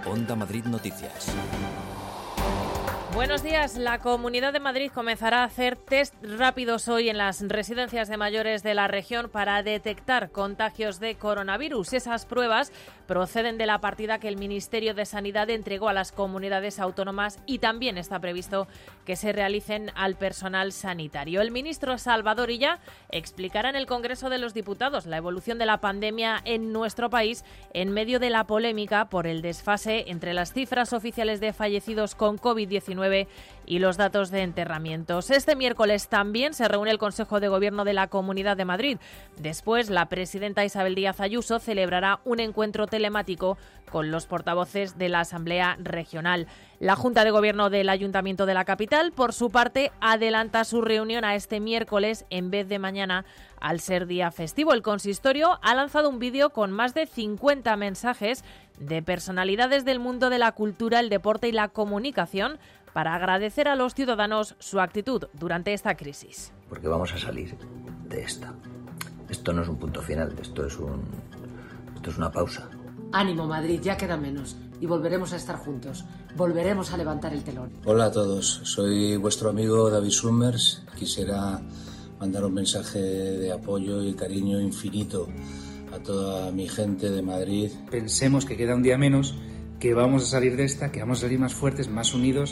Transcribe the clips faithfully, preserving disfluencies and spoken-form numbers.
Onda Madrid Noticias. Buenos días. La Comunidad de Madrid comenzará a hacer test rápidos hoy en las residencias de mayores de la región para detectar contagios de coronavirus. Esas pruebas proceden de la partida que el Ministerio de Sanidad entregó a las comunidades autónomas y también está previsto que se realicen al personal sanitario. El ministro Salvador Illa explicará en el Congreso de los Diputados la evolución de la pandemia en nuestro país en medio de la polémica por el desfase entre las cifras oficiales de fallecidos con covid diecinueve y los datos de enterramientos. Este miércoles también se reúne el Consejo de Gobierno de la Comunidad de Madrid. Después, la presidenta Isabel Díaz Ayuso celebrará un encuentro telemático con los portavoces de la Asamblea Regional. La Junta de Gobierno del Ayuntamiento de la capital, por su parte, adelanta su reunión a este miércoles en vez de mañana, al ser día festivo. El consistorio ha lanzado un vídeo con más de cincuenta mensajes de personalidades del mundo de la cultura, el deporte y la comunicación para agradecer a los ciudadanos su actitud durante esta crisis. Porque vamos a salir de esta. Esto no es un punto final, esto es un, esto es una pausa. Ánimo, Madrid, ya queda menos y volveremos a estar juntos. Volveremos a levantar el telón. Hola a todos, soy vuestro amigo David Summers. Quisiera mandar un mensaje de apoyo y cariño infinito a toda mi gente de Madrid. Pensemos que queda un día menos, que vamos a salir de esta, que vamos a salir más fuertes, más unidos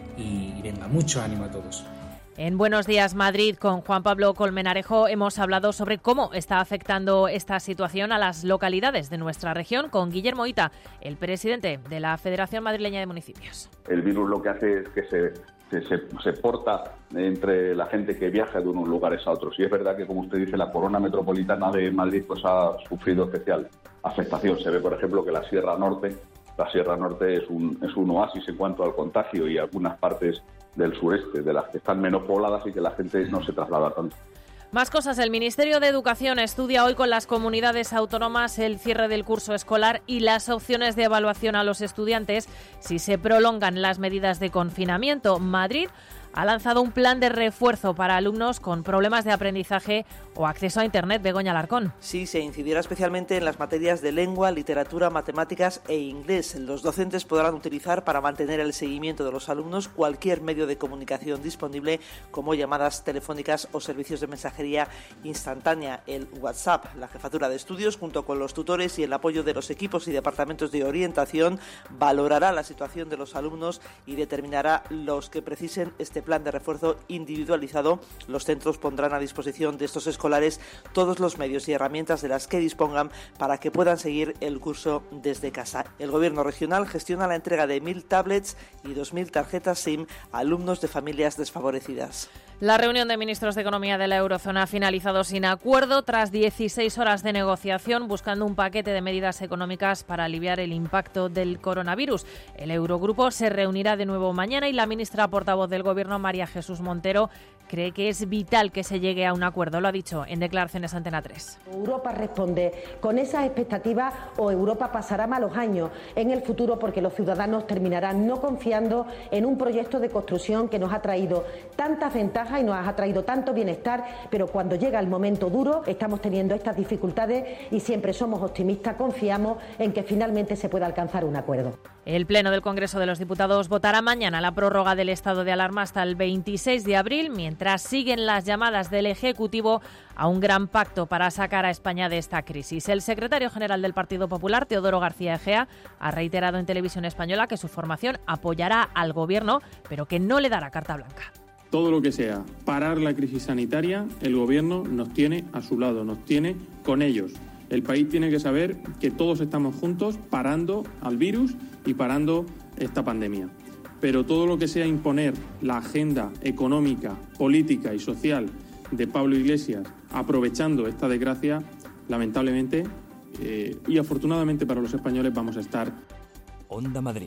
y venga, mucho ánimo a todos. En Buenos Días Madrid, con Juan Pablo Colmenarejo, hemos hablado sobre cómo está afectando esta situación a las localidades de nuestra región, con Guillermo Hita, el presidente de la Federación Madrileña de Municipios. El virus lo que hace es que se, se, se, se porta entre la gente que viaja de unos lugares a otros. Y es verdad que, como usted dice, la corona metropolitana de Madrid pues ha sufrido especial afectación. Se ve, por ejemplo, que la Sierra Norte, la Sierra Norte es un, es un oasis en cuanto al contagio, y algunas partes del sureste, de las que están menos pobladas y que la gente no se traslada tanto. Más cosas. El Ministerio de Educación estudia hoy con las comunidades autónomas el cierre del curso escolar y las opciones de evaluación a los estudiantes si se prolongan las medidas de confinamiento. Madrid ha lanzado un plan de refuerzo para alumnos con problemas de aprendizaje o acceso a Internet. Begoña Alarcón. Sí, se incidirá especialmente en las materias de lengua, literatura, matemáticas e inglés. Los docentes podrán utilizar para mantener el seguimiento de los alumnos cualquier medio de comunicación disponible, como llamadas telefónicas o servicios de mensajería instantánea. El WhatsApp, la jefatura de estudios, junto con los tutores y el apoyo de los equipos y departamentos de orientación, valorará la situación de los alumnos y determinará los que precisen este plan de refuerzo individualizado. Los centros pondrán a disposición de estos escolares todos los medios y herramientas de las que dispongan para que puedan seguir el curso desde casa. El Gobierno regional gestiona la entrega de mil tablets y dos mil tarjetas SIM a alumnos de familias desfavorecidas. La reunión de ministros de Economía de la Eurozona ha finalizado sin acuerdo tras dieciséis horas de negociación buscando un paquete de medidas económicas para aliviar el impacto del coronavirus. El Eurogrupo se reunirá de nuevo mañana y la ministra portavoz del Gobierno, María Jesús Montero, cree que es vital que se llegue a un acuerdo. Lo ha dicho en declaraciones a Antena tres. Europa responde con esas expectativas o Europa pasará malos años en el futuro porque los ciudadanos terminarán no confiando en un proyecto de construcción que nos ha traído tantas ventajas y nos ha traído tanto bienestar, pero cuando llega el momento duro estamos teniendo estas dificultades y siempre somos optimistas, confiamos en que finalmente se pueda alcanzar un acuerdo. El Pleno del Congreso de los Diputados votará mañana la prórroga del estado de alarma hasta el veintiséis de abril, mientras siguen las llamadas del Ejecutivo a un gran pacto para sacar a España de esta crisis. El secretario general del Partido Popular, Teodoro García Egea, ha reiterado en Televisión Española que su formación apoyará al Gobierno, pero que no le dará carta blanca. Todo lo que sea parar la crisis sanitaria, el Gobierno nos tiene a su lado, nos tiene con ellos. El país tiene que saber que todos estamos juntos parando al virus y parando esta pandemia. Pero todo lo que sea imponer la agenda económica, política y social de Pablo Iglesias, aprovechando esta desgracia, lamentablemente eh, y afortunadamente para los españoles, vamos a estar. Onda Madrid,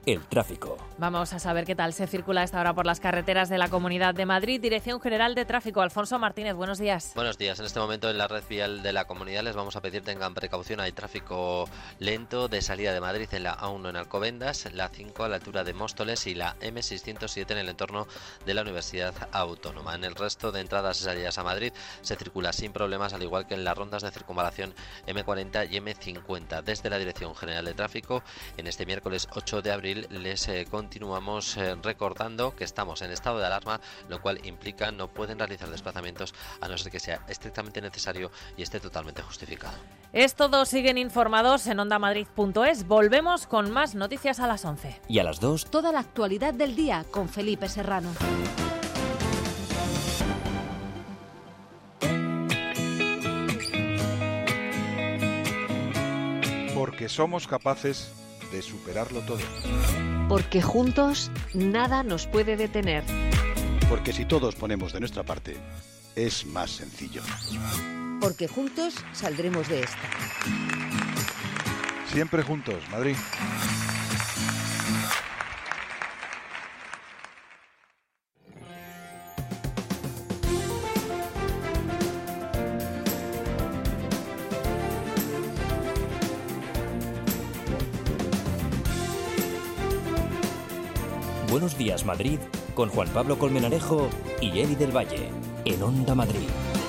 el tráfico. Vamos a saber qué tal se circula a esta hora por las carreteras de la Comunidad de Madrid. Dirección General de Tráfico, Alfonso Martínez, buenos días. Buenos días. En este momento en la red vial de la Comunidad les vamos a pedir tengan precaución. Hay tráfico lento de salida de Madrid en la A uno en Alcobendas, la cinco a la altura de Móstoles y la eme seiscientos siete en el entorno de la Universidad Autónoma. En el resto de entradas y salidas a Madrid se circula sin problemas, al igual que en las rondas de circunvalación eme cuarenta y eme cincuenta. Desde la Dirección General de Tráfico, en este miércoles ocho de abril, les eh, continuamos eh, recordando que estamos en estado de alarma, lo cual implica no pueden realizar desplazamientos a no ser que sea estrictamente necesario y esté totalmente justificado. Es todo, siguen informados en onda madrid punto es. Volvemos con más noticias a las once. Y a las dos, toda la actualidad del día con Felipe Serrano. Porque somos capaces de superarlo todo. Porque juntos nada nos puede detener. Porque si todos ponemos de nuestra parte, es más sencillo. Porque juntos saldremos de esta. Siempre juntos, Madrid. Buenos días, Madrid, con Juan Pablo Colmenarejo y Eli del Valle, en Onda Madrid.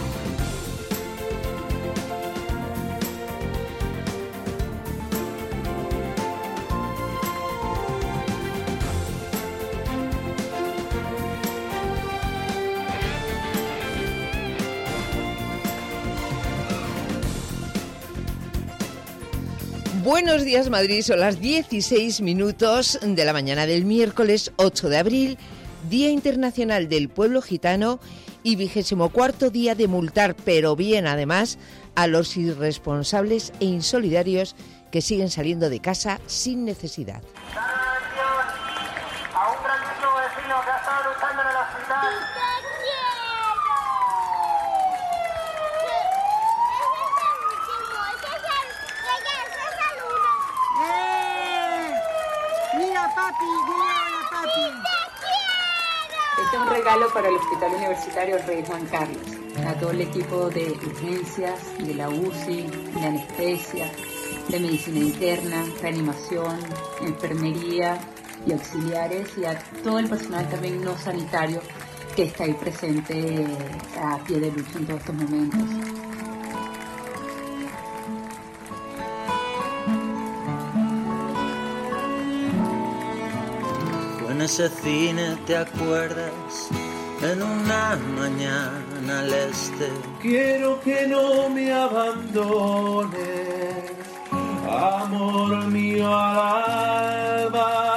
Buenos días, Madrid. Son las dieciséis minutos de la mañana del miércoles ocho de abril, Día Internacional del Pueblo Gitano y vigésimo cuarto día de multar, pero bien además, a los irresponsables e insolidarios que siguen saliendo de casa sin necesidad. A un grandísimo vecino que ha estado luchando en el hospital. Mira, papi, mira, papi. Este es un regalo para el Hospital Universitario Rey Juan Carlos, a todo el equipo de urgencias, de la U C I, de anestesia, de medicina interna, reanimación, enfermería y auxiliares, y a todo el personal también no sanitario que está ahí presente a pie de lucha en todos estos momentos. En ese cine, ¿te acuerdas? En una mañana al este. Quiero que no me abandones, amor mío al alba.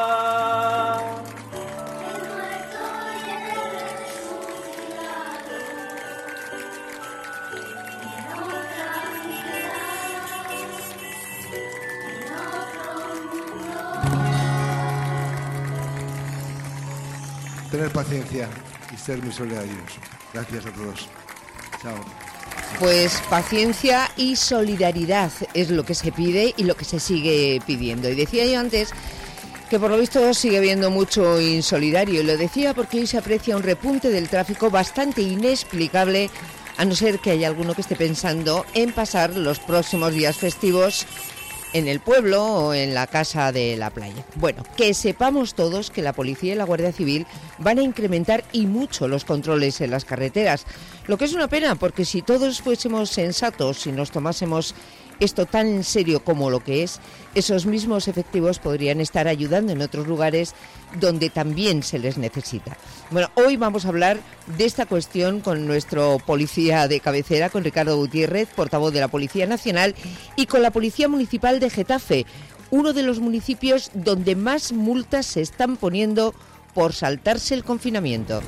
Tener paciencia y ser muy solidarios. Gracias a todos. Chao. Pues paciencia y solidaridad es lo que se pide y lo que se sigue pidiendo. Y decía yo antes que por lo visto sigue habiendo mucho insolidario. Y lo decía porque hoy se aprecia un repunte del tráfico bastante inexplicable, a no ser que haya alguno que esté pensando en pasar los próximos días festivos en el pueblo o en la casa de la playa. Bueno, que sepamos todos que la policía y la Guardia Civil van a incrementar y mucho los controles en las carreteras, lo que es una pena porque si todos fuésemos sensatos y nos tomásemos esto tan en serio como lo que es, esos mismos efectivos podrían estar ayudando en otros lugares donde también se les necesita. Bueno, hoy vamos a hablar de esta cuestión con nuestro policía de cabecera, con Ricardo Gutiérrez, portavoz de la Policía Nacional, y con la Policía Municipal de Getafe, uno de los municipios donde más multas se están poniendo por saltarse el confinamiento.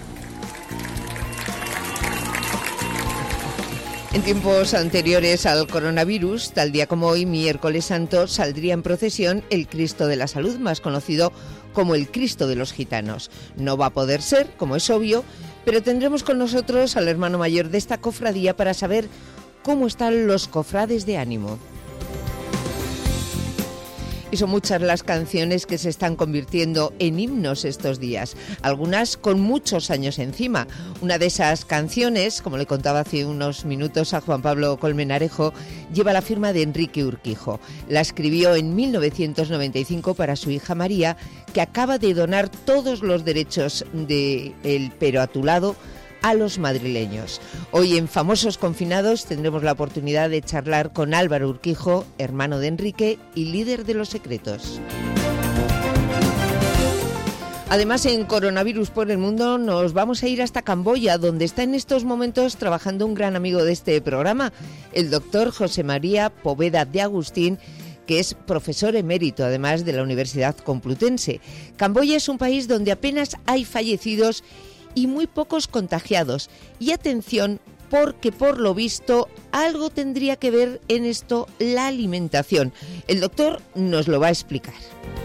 En tiempos anteriores al coronavirus, tal día como hoy, miércoles santo, saldría en procesión el Cristo de la Salud, más conocido como el Cristo de los Gitanos. No va a poder ser, como es obvio, pero tendremos con nosotros al hermano mayor de esta cofradía para saber cómo están los cofrades de ánimo. Y son muchas las canciones que se están convirtiendo en himnos estos días, algunas con muchos años encima. Una de esas canciones, como le contaba hace unos minutos a Juan Pablo Colmenarejo, lleva la firma de Enrique Urquijo. La escribió en mil novecientos noventa y cinco para su hija María, que acaba de donar todos los derechos de El Pero a tu lado a los madrileños. Hoy en Famosos Confinados tendremos la oportunidad de charlar con Álvaro Urquijo, hermano de Enrique y líder de Los Secretos. Además, en Coronavirus por el Mundo nos vamos a ir hasta Camboya, donde está en estos momentos trabajando un gran amigo de este programa, el doctor José María Poveda de Agustín, que es profesor emérito, además, de la Universidad Complutense. Camboya es un país donde apenas hay fallecidos y muy pocos contagiados. Y atención, porque por lo visto algo tendría que ver en esto la alimentación. El doctor nos lo va a explicar.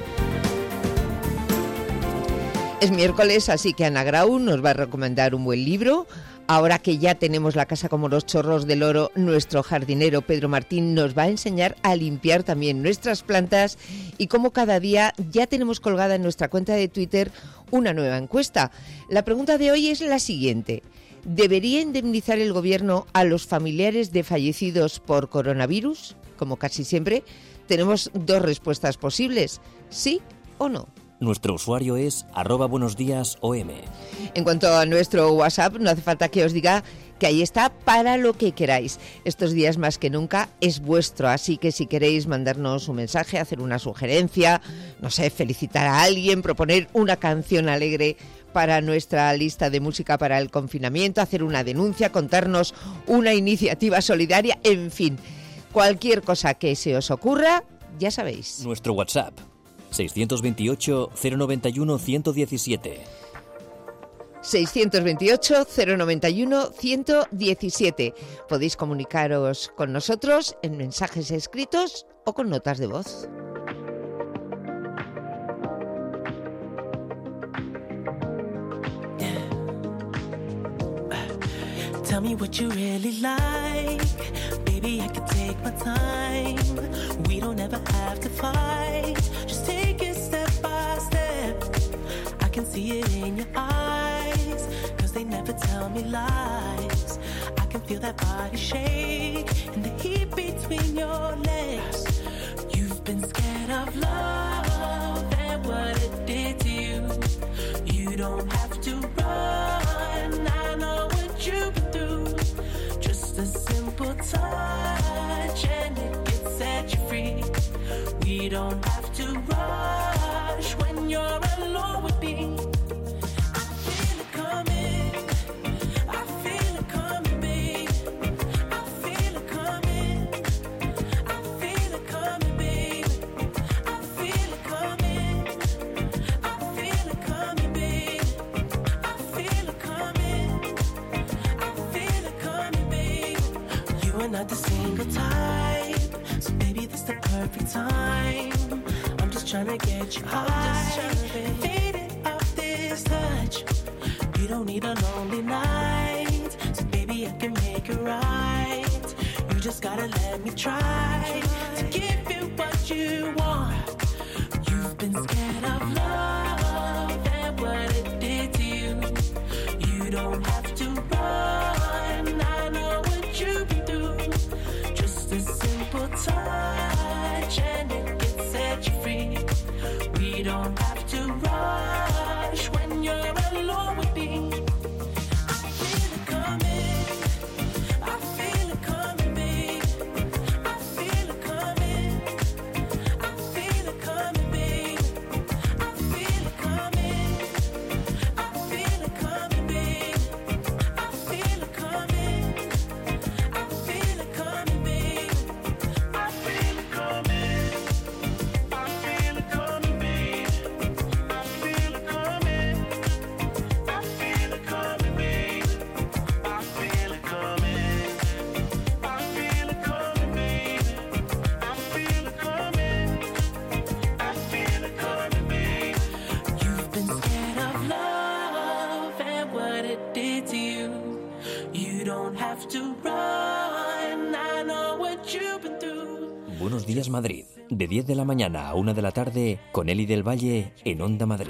Es miércoles, así que Ana Grau nos va a recomendar un buen libro. Ahora que ya tenemos la casa como los chorros del oro, nuestro jardinero Pedro Martín nos va a enseñar a limpiar también nuestras plantas, y como cada día ya tenemos colgada en nuestra cuenta de Twitter una nueva encuesta. La pregunta de hoy es la siguiente: ¿debería indemnizar el gobierno a los familiares de fallecidos por coronavirus? Como casi siempre, tenemos dos respuestas posibles: sí o no. Nuestro usuario es arroba buenos días O M. En cuanto a nuestro WhatsApp, no hace falta que os diga que ahí está para lo que queráis. Estos días más que nunca es vuestro, así que si queréis mandarnos un mensaje, hacer una sugerencia, no sé, felicitar a alguien, proponer una canción alegre para nuestra lista de música para el confinamiento, hacer una denuncia, contarnos una iniciativa solidaria, en fin, cualquier cosa que se os ocurra, ya sabéis. Nuestro WhatsApp seiscientos veintiocho, cero noventa y uno, ciento diecisiete. seiscientos veintiocho, cero noventa y uno, ciento diecisiete. Podéis comunicaros con nosotros en mensajes escritos o con notas de voz. Tell me what you really like. Baby, I can take my time. We don't ever have to fight. Just take it step by step. I can see it in your eyes, 'cause they never tell me lies. I can feel that body shake and the heat between your legs. You've been scared of love and what it did to you. You don't have to run. I know what you've been through. Just a simple touch and it can set you free. We don't have to rush when you're alone with me. I feel it coming, I feel it coming, babe. I feel it coming, I feel it coming, babe. I feel it coming, I feel it coming, babe. I feel it coming, I feel it coming, babe. You are not the single type, so baby, this the perfect time. I'm just trying to get you high, faded off this touch. You don't need a lonely night, so baby, I can make it right. You just gotta let me try to give you what you want. You've been scared of love and what it did to you. You don't have to run. I know what you've been through. Just a simple touch and it can set you free. We don't have to rush when you're alone with me. I feel it coming, I feel it coming, babe. I feel it coming, I feel it coming, babe. Buenos Días Madrid, de diez de la mañana a una de la tarde, con Eli del Valle en Onda Madrid.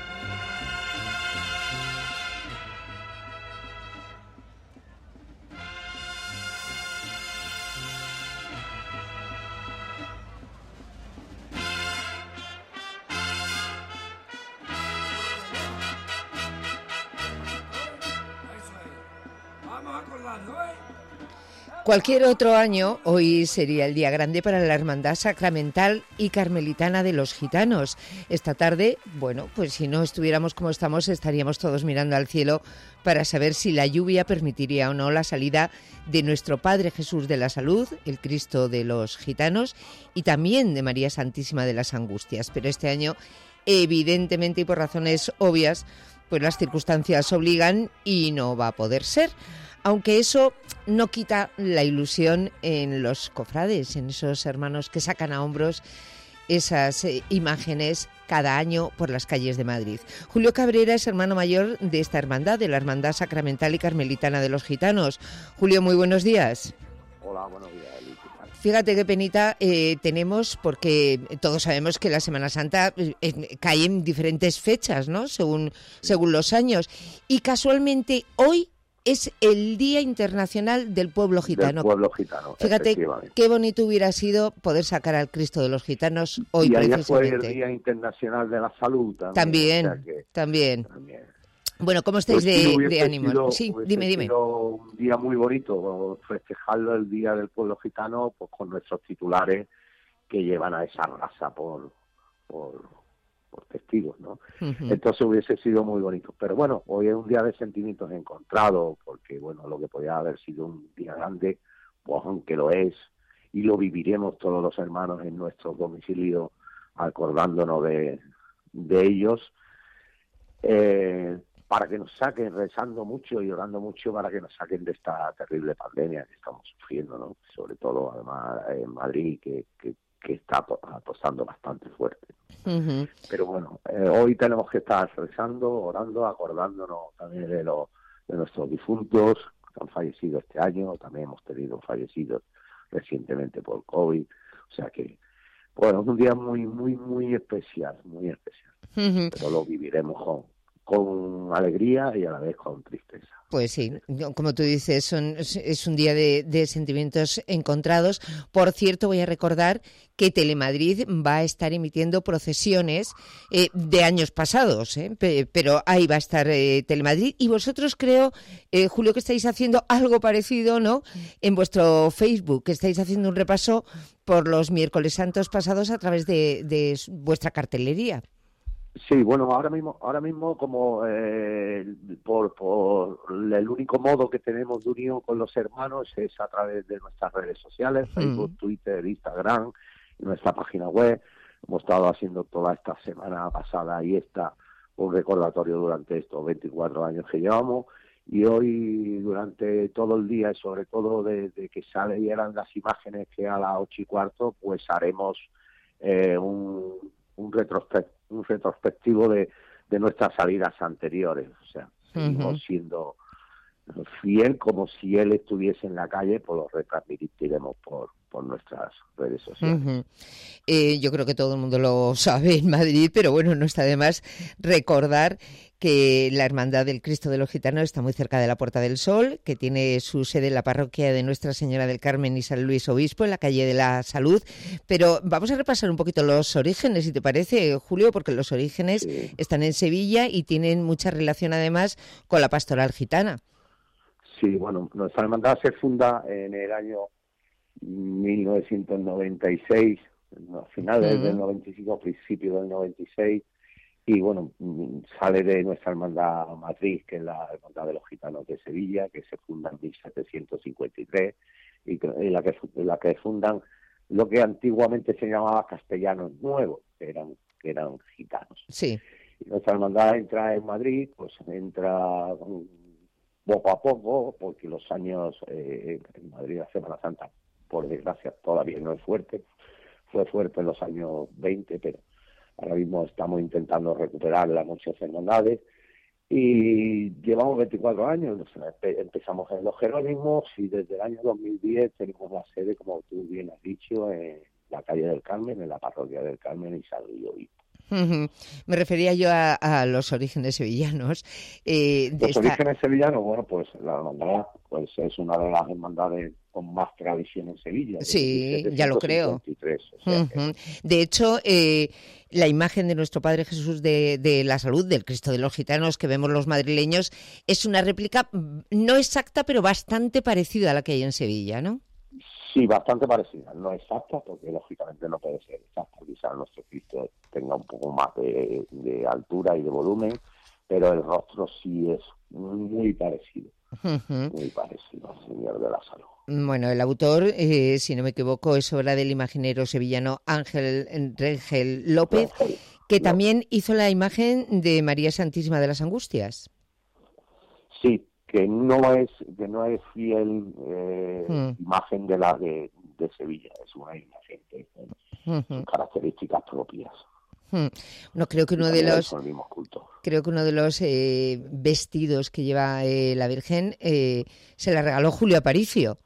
Cualquier otro año, hoy sería el día grande para la Hermandad Sacramental y Carmelitana de los Gitanos. Esta tarde, bueno, pues si no estuviéramos como estamos, estaríamos todos mirando al cielo para saber si la lluvia permitiría o no la salida de nuestro Padre Jesús de la Salud, el Cristo de los Gitanos, y también de María Santísima de las Angustias. Pero este año, evidentemente y por razones obvias, pues las circunstancias obligan y no va a poder ser. Aunque eso no quita la ilusión en los cofrades, en esos hermanos que sacan a hombros esas eh, imágenes cada año por las calles de Madrid. Julio Cabrera es hermano mayor de esta hermandad, de la Hermandad Sacramental y Carmelitana de los Gitanos. Julio, muy buenos días. Hola, buenos días, Eli. Fíjate qué penita eh, tenemos, porque todos sabemos que la Semana Santa eh, cae en diferentes fechas, ¿no? Según, según los años. Y casualmente hoy es el Día Internacional del Pueblo Gitano. Del Pueblo Gitano, fíjate qué bonito hubiera sido poder sacar al Cristo de los Gitanos hoy, y precisamente. Y ayer fue el Día Internacional de la Salud también. También, o sea que, también. también. Bueno, ¿cómo estáis pues de, hubiese de ánimo? Sido, sí, dime, dime. Un día muy bonito, festejarlo el Día del Pueblo Gitano, pues con nuestros titulares que llevan a esa raza por... por por testigos, ¿no? Uh-huh. Entonces hubiese sido muy bonito. Pero bueno, hoy es un día de sentimientos encontrados, porque bueno, lo que podía haber sido un día grande, pues aunque lo es, y lo viviremos todos los hermanos en nuestro domicilio, acordándonos de, de ellos, eh, para que nos saquen, rezando mucho y orando mucho para que nos saquen de esta terrible pandemia que estamos sufriendo, ¿no? Sobre todo, además, en Madrid, que, que que está apostando bastante fuerte. Uh-huh. Pero bueno, eh, hoy tenemos que estar rezando, orando, acordándonos también de, los de nuestros difuntos que han fallecido este año. También hemos tenido fallecidos recientemente por COVID. O sea que, bueno, es un día muy, muy, muy especial, muy especial. Uh-huh. Pero lo viviremos con, con alegría y a la vez con tristeza. Pues sí, como tú dices, son, es un día de, de sentimientos encontrados. Por cierto, voy a recordar que Telemadrid va a estar emitiendo procesiones eh, de años pasados, ¿eh? pero ahí va a estar eh, Telemadrid. Y vosotros creo, eh, Julio, que estáis haciendo algo parecido, ¿no? En vuestro Facebook, que estáis haciendo un repaso por los miércoles santos pasados a través de, de vuestra cartelería. Sí, bueno, ahora mismo, ahora mismo como eh, por, por el único modo que tenemos de unión con los hermanos es a través de nuestras redes sociales, Facebook, mm. Twitter, Instagram, y nuestra página web. Hemos estado haciendo toda esta semana pasada y esta un recordatorio durante estos veinticuatro años que llevamos, y hoy durante todo el día, y sobre todo desde que salieran las imágenes, que a las ocho y cuarto, pues haremos eh, un, un retrospectivo un retrospectivo de, de nuestras salidas anteriores. O sea, seguimos uh-huh. siendo fiel, como si él estuviese en la calle, pues lo retransmitiremos por, por nuestras redes sociales. Uh-huh. Eh, yo creo que todo el mundo lo sabe en Madrid, pero bueno, no está de más recordar que la Hermandad del Cristo de los Gitanos está muy cerca de la Puerta del Sol, que tiene su sede en la parroquia de Nuestra Señora del Carmen y San Luis Obispo, en la calle de la Salud. Pero vamos a repasar un poquito los orígenes, si te parece, Julio, porque los orígenes sí. están en Sevilla y tienen mucha relación además con la pastoral gitana. Sí, bueno, nuestra hermandad se funda en el año mil novecientos noventa y seis, a finales uh-huh. del noventa y cinco, principios del noventa y seis, y bueno, sale de nuestra hermandad matriz, que es la Hermandad de los Gitanos de Sevilla, que se funda en mil setecientos cincuenta y tres, y en la que, en la que fundan lo que antiguamente se llamaba castellanos nuevos, que eran, que eran gitanos. Sí. Y nuestra hermandad entra en Madrid, pues entra poco a poco, porque los años eh, en Madrid, la Semana Santa, por desgracia, todavía no es fuerte. Fue fuerte en los años veinte, pero ahora mismo estamos intentando recuperar las muchas hermandades. Y llevamos veinticuatro años, empezamos en los Jerónimos y desde el año dos mil diez tenemos la sede, como tú bien has dicho, en, la calle del Carmen, en la parroquia del Carmen y San Luis Obispo. Uh-huh. Me refería yo a, a los orígenes sevillanos. Eh, de los esta... orígenes sevillanos, bueno, pues la hermandad pues es una de las hermandades con más tradición en Sevilla. Sí, ya lo creo. O sea uh-huh. que... De hecho, eh, la imagen de nuestro Padre Jesús de, de la Salud, del Cristo de los Gitanos que vemos los madrileños, es una réplica no exacta, pero bastante parecida a la que hay en Sevilla, ¿no? Sí, bastante parecida, no exacta, porque lógicamente no puede ser exacta, quizás nuestro Cristo tenga un poco más de, de altura y de volumen, pero el rostro sí es muy parecido, uh-huh. muy parecido al Señor de la Salud. Bueno, el autor, eh, si no me equivoco, es obra del imaginero sevillano Ángel Rengel López, Rengel, que no. también hizo la imagen de María Santísima de las Angustias. Sí, que no es que no es fiel eh, hmm. imagen de la de, de Sevilla, es una imagen que con uh-huh. características propias. Hmm. No, creo que uno de los creo que uno de los eh, vestidos que lleva eh, la Virgen eh, se la regaló Julio Aparicio.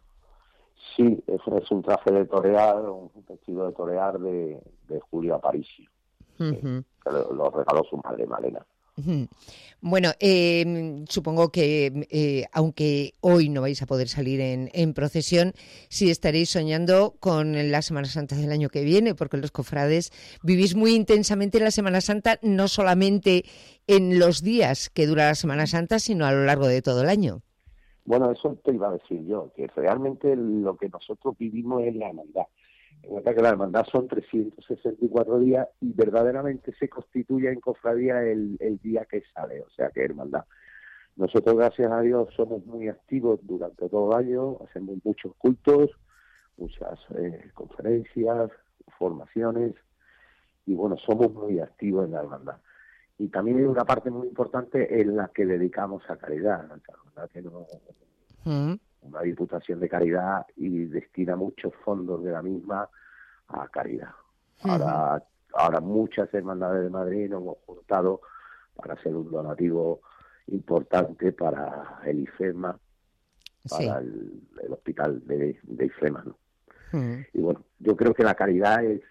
Sí, eso es un traje de torear, un vestido de torear de, de Julio Aparicio, uh-huh. eh, que lo, lo regaló su madre Malena. Bueno, eh, supongo que eh, aunque hoy no vais a poder salir en, en procesión, sí estaréis soñando con la Semana Santa del año que viene, porque los cofrades vivís muy intensamente la Semana Santa, no solamente en los días que dura la Semana Santa, sino a lo largo de todo el año. Bueno, eso te iba a decir yo, que realmente lo que nosotros vivimos es la hermandad. En cuenta que la hermandad son trescientos sesenta y cuatro días y verdaderamente se constituye en cofradía el, el día que sale, o sea que hermandad. Nosotros, gracias a Dios, somos muy activos durante todo el año, hacemos muchos cultos, muchas eh, conferencias, formaciones, y bueno, somos muy activos en la hermandad. Y también hay una parte muy importante en la que dedicamos a caridad, la hermandad tiene una, una diputación de caridad y destina muchos fondos de la misma a caridad. Ahora, uh-huh. ahora muchas hermandades de Madrid nos hemos juntado para hacer un donativo importante para el IFEMA, para sí. el, el hospital de, de IFEMA, ¿no? Uh-huh. Y bueno, yo creo que la caridad es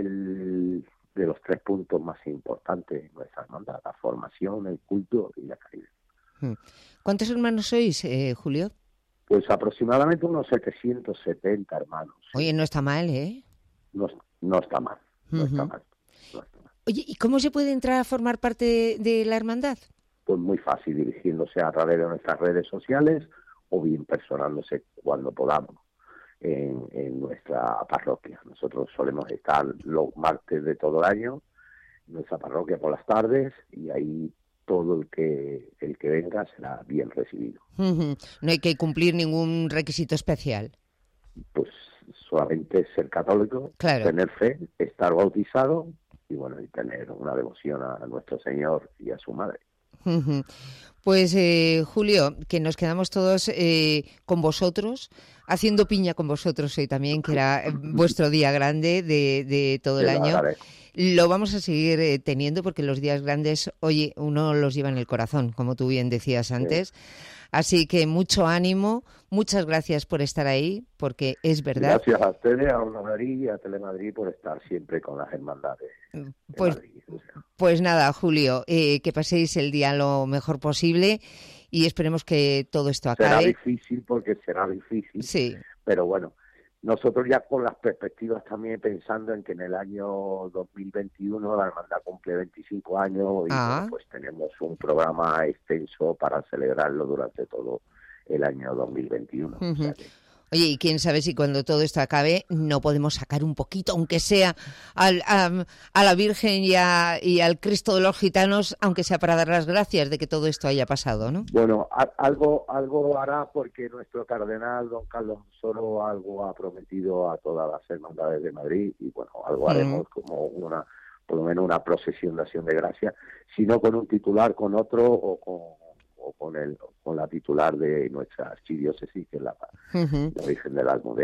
el de los tres puntos más importantes de nuestra hermandad: la formación, el culto y la caridad. Uh-huh. ¿Cuántos hermanos sois, eh, Julio? Pues aproximadamente unos setecientos setenta hermanos. Oye, no está mal, ¿eh? No, no está mal, no, uh-huh. está mal, no está mal. Oye, ¿y cómo se puede entrar a formar parte de, de la hermandad? Pues muy fácil, dirigiéndose a través de nuestras redes sociales o bien personándose cuando podamos en, en nuestra parroquia. Nosotros solemos estar los martes de todo el año en nuestra parroquia por las tardes y ahí todo el que el que venga será bien recibido. Uh-huh. No hay que cumplir ningún requisito especial. Pues solamente ser católico, claro. tener fe, estar bautizado y bueno, y tener una devoción a nuestro Señor y a su madre. Uh-huh. Pues eh, Julio, que nos quedamos todos eh, con vosotros, haciendo piña con vosotros hoy también, que era vuestro día grande de, de todo el año. Lo vamos a seguir eh, teniendo porque los días grandes, oye, uno los lleva en el corazón, como tú bien decías antes. Sí. Así que mucho ánimo, muchas gracias por estar ahí, porque es verdad. Gracias a ustedes, a Onda Madrid y a Telemadrid por estar siempre con las hermandades. Pues, Madrid, o sea. pues nada, Julio, eh, que paséis el día lo mejor posible y esperemos que todo esto acabe. Será difícil porque será difícil, sí. Pero bueno, nosotros ya con las perspectivas también pensando en que en el año dos mil veintiuno la hermandad cumple veinticinco años y ah. bueno, pues tenemos un programa extenso para celebrarlo durante todo el año dos mil veintiuno. Uh-huh. O sea que... Oye, y quién sabe si cuando todo esto acabe no podemos sacar un poquito, aunque sea al, a, a la Virgen y, a, y al Cristo de los Gitanos, aunque sea para dar las gracias de que todo esto haya pasado, ¿no? Bueno, a, algo algo hará porque nuestro cardenal, don Carlos Soro, algo ha prometido a todas las hermandades de Madrid y bueno, algo haremos mm. como una, por lo menos una procesión de acción de gracia, si no con un titular, con otro o con... o con el con la titular de nuestra archidiócesis, que es la, uh-huh. la Virgen de la Almudena. O sea.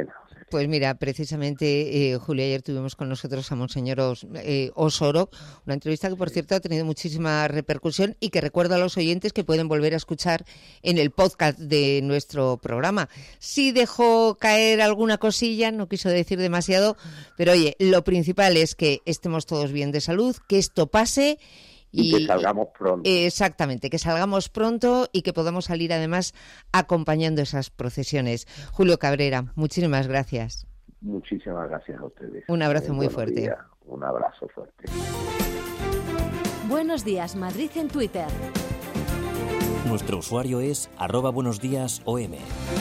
Pues mira, precisamente, eh, Julio, ayer tuvimos con nosotros a Monseñor Os, eh, Osoro, una entrevista que, por cierto, ha tenido muchísima repercusión y que recuerdo a los oyentes que pueden volver a escuchar en el podcast de nuestro programa. Sí dejó caer alguna cosilla, no quiso decir demasiado, pero oye, lo principal es que estemos todos bien de salud, que esto pase. Y, y que salgamos pronto. Exactamente, que salgamos pronto y que podamos salir además acompañando esas procesiones. Julio Cabrera, muchísimas gracias. Muchísimas gracias a ustedes. Un abrazo eh, muy fuerte. Días. Un abrazo fuerte. Buenos días, Madrid en Twitter. Nuestro usuario es arroba buenos días O M.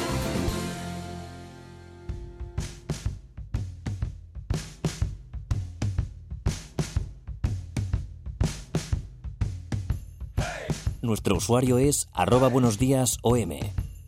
Nuestro usuario es arroba buenos días O M.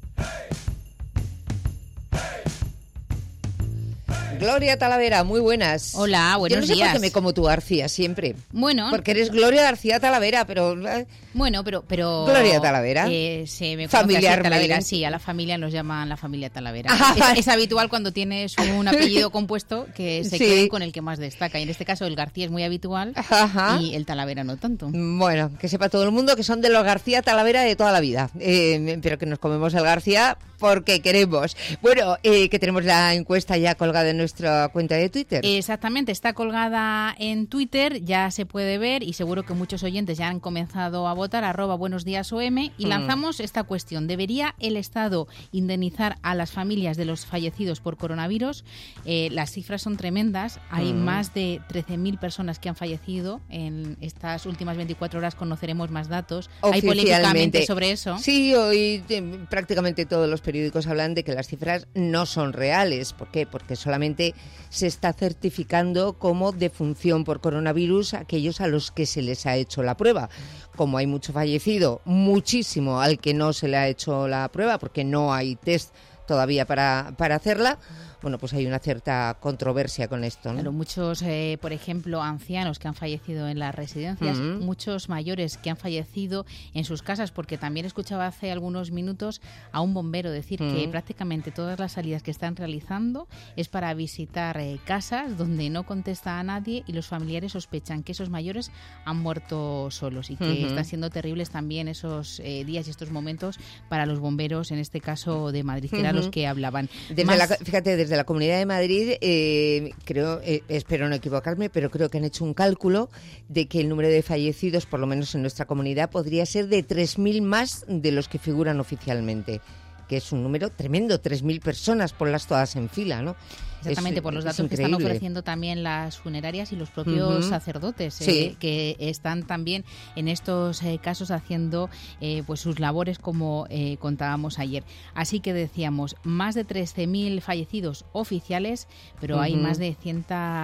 Gloria Talavera, muy buenas. Hola, buenos días. Yo no sé días. por qué me como tú García siempre. Bueno. Porque eres Gloria García Talavera, pero... Bueno, pero... pero Gloria Talavera. Eh, se me conoce así, Talavera, sí, a la familia nos llaman la familia Talavera. Ah, es, es habitual cuando tienes un apellido compuesto que se sí. queden con el que más destaca. Y en este caso el García es muy habitual. Ajá. Y el Talavera no tanto. Bueno, que sepa todo el mundo que son de los García Talavera de toda la vida. Eh, pero que nos comemos el García porque queremos. Bueno, eh, que tenemos la encuesta ya colgada en nuestra cuenta de Twitter. Exactamente, está colgada en Twitter, ya se puede ver y seguro que muchos oyentes ya han comenzado a votar, arroba buenos días O M, y mm. lanzamos esta cuestión. ¿Debería el Estado indemnizar a las familias de los fallecidos por coronavirus? Eh, las cifras son tremendas, hay mm. más de trece mil personas que han fallecido. En estas últimas veinticuatro horas conoceremos más datos. Hay polémicamente sobre eso. Sí, hoy eh, prácticamente todos los periódicos hablan de que las cifras no son reales. ¿Por qué? Porque solamente se está certificando como defunción por coronavirus aquellos a los que se les ha hecho la prueba. Como hay mucho fallecido, muchísimo al que no se le ha hecho la prueba porque no hay test todavía para, para hacerla, bueno, pues hay una cierta controversia con esto, ¿no? Claro, muchos, eh, por ejemplo, ancianos que han fallecido en las residencias, uh-huh. muchos mayores que han fallecido en sus casas, porque también escuchaba hace algunos minutos a un bombero decir uh-huh. que prácticamente todas las salidas que están realizando es para visitar eh, casas donde no contesta a nadie y los familiares sospechan que esos mayores han muerto solos y que uh-huh. están siendo terribles también esos eh, días y estos momentos para los bomberos, en este caso de Madrid, que uh-huh. eran los que hablaban. Desde Más... la, fíjate, desde la Comunidad de Madrid, eh, creo, eh, espero no equivocarme, pero creo que han hecho un cálculo de que el número de fallecidos, por lo menos en nuestra comunidad, podría ser de tres mil más de los que figuran oficialmente, que es un número tremendo, tres mil personas, ponlas todas en fila, ¿no? Exactamente, es, por los datos que están ofreciendo también las funerarias y los propios uh-huh. sacerdotes, eh, sí. que están también en estos eh, casos haciendo eh, pues sus labores como eh, contábamos ayer. Así que decíamos, más de trece mil fallecidos oficiales, pero uh-huh. hay más de cien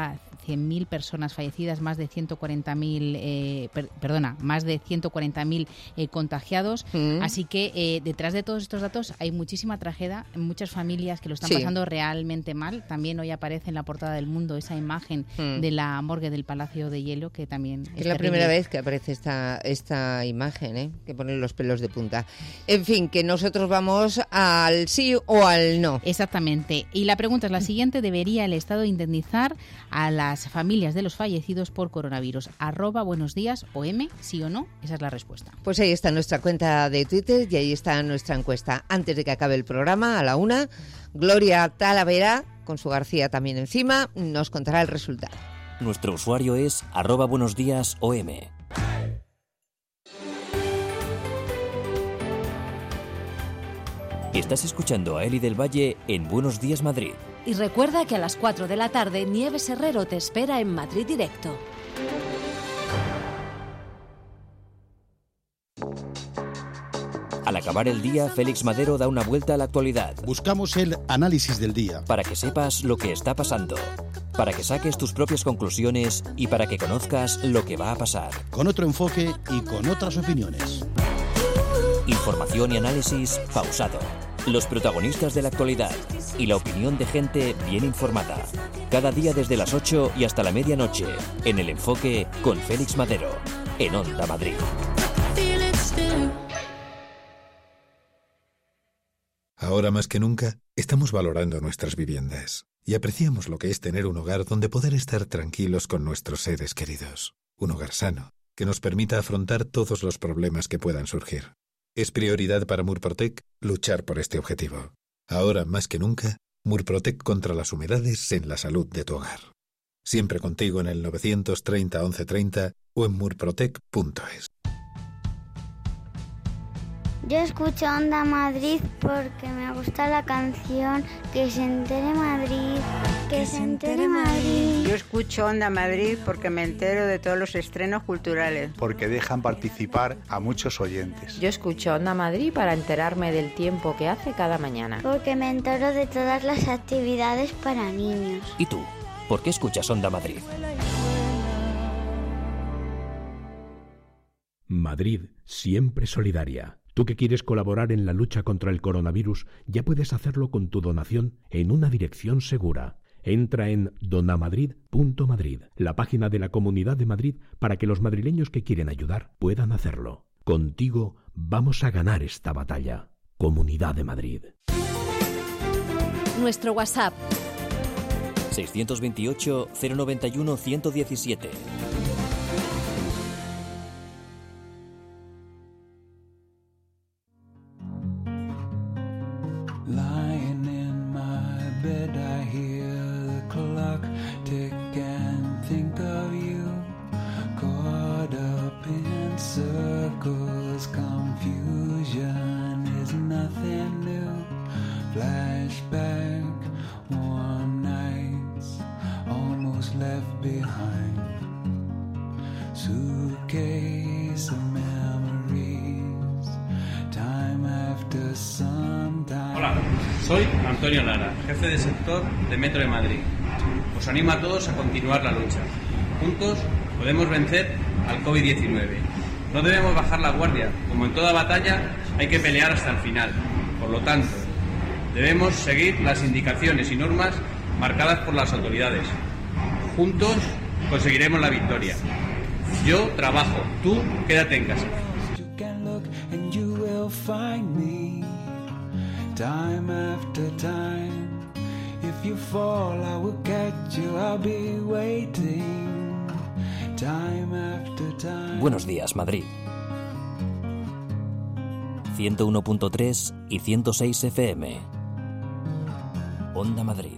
mil personas fallecidas, más de ciento cuarenta mil, eh, per, perdona, más de ciento cuarenta mil eh, contagiados. Uh-huh. Así que eh, detrás de todos estos datos hay muchísima tragedia, muchas familias que lo están sí. pasando realmente mal. También También hoy aparece en la portada del Mundo esa imagen mm. de la morgue del Palacio de Hielo, que también es, es la terrible. primera vez que aparece esta, esta imagen, ¿eh? Que pone los pelos de punta. En fin, que nosotros vamos al sí o al no. Exactamente. Y la pregunta es la siguiente: ¿debería el Estado indemnizar a las familias de los fallecidos por coronavirus? Arroba buenos días O M, sí o no, esa es la respuesta. Pues ahí está nuestra cuenta de Twitter y ahí está nuestra encuesta. Antes de que acabe el programa, a la una, Gloria Talavera, con su García también encima, nos contará el resultado. Nuestro usuario es arroba buenos días O M. Estás escuchando a Eli del Valle en Buenos Días Madrid. Y recuerda que a las cuatro de la tarde Nieves Herrero te espera en Madrid Directo. Al acabar el día, Félix Madero da una vuelta a la actualidad. Buscamos el análisis del día. Para que sepas lo que está pasando, para que saques tus propias conclusiones y para que conozcas lo que va a pasar. Con otro enfoque y con otras opiniones. Información y análisis pausado. Los protagonistas de la actualidad y la opinión de gente bien informada. Cada día desde las ocho y hasta la medianoche, en El Enfoque con Félix Madero, en Onda Madrid. Ahora más que nunca, estamos valorando nuestras viviendas. y apreciamos lo que es tener un hogar donde poder estar tranquilos con nuestros seres queridos. Un hogar sano, que nos permita afrontar todos los problemas que puedan surgir. Es prioridad para Murprotec luchar por este objetivo. Ahora, más que nunca, Murprotec contra las humedades en la salud de tu hogar. Siempre contigo en el novecientos treinta once treinta o en murprotec punto es. Yo escucho Onda Madrid porque me gusta la canción Que se entere Madrid, que, que se entere Madrid. Yo escucho Onda Madrid porque me entero de todos los estrenos culturales. Porque dejan participar a muchos oyentes. Yo escucho Onda Madrid para enterarme del tiempo que hace cada mañana. Porque me entero de todas las actividades para niños. ¿Y tú? ¿Por qué escuchas Onda Madrid? Madrid, siempre solidaria. Tú que quieres colaborar en la lucha contra el coronavirus, ya puedes hacerlo con tu donación en una dirección segura. Entra en donamadrid punto madrid, la página de la Comunidad de Madrid, para que los madrileños que quieren ayudar puedan hacerlo. Contigo vamos a ganar esta batalla. Comunidad de Madrid. Nuestro WhatsApp seiscientos veintiocho, cero noventa y uno, ciento diecisiete. Lying in my bed, I hear the clock tick and think of you. Caught up in circles, confusion is nothing new. Flashback, warm nights, almost left behind. Suitcase of memories, time after some time. Hola, soy Antonio Lara, jefe de sector de Metro de Madrid. Os animo a todos a continuar la lucha. Juntos podemos vencer al COVID diecinueve. No debemos bajar la guardia. Como en toda batalla, hay que pelear hasta el final. Por lo tanto, debemos seguir las indicaciones y normas marcadas por las autoridades. Juntos conseguiremos la victoria. Yo trabajo, tú quédate en casa. Time after time, if you fall, I will catch you, I'll be waiting. Time after time. Buenos días, Madrid. ciento uno punto tres y ciento seis F M. Onda Madrid.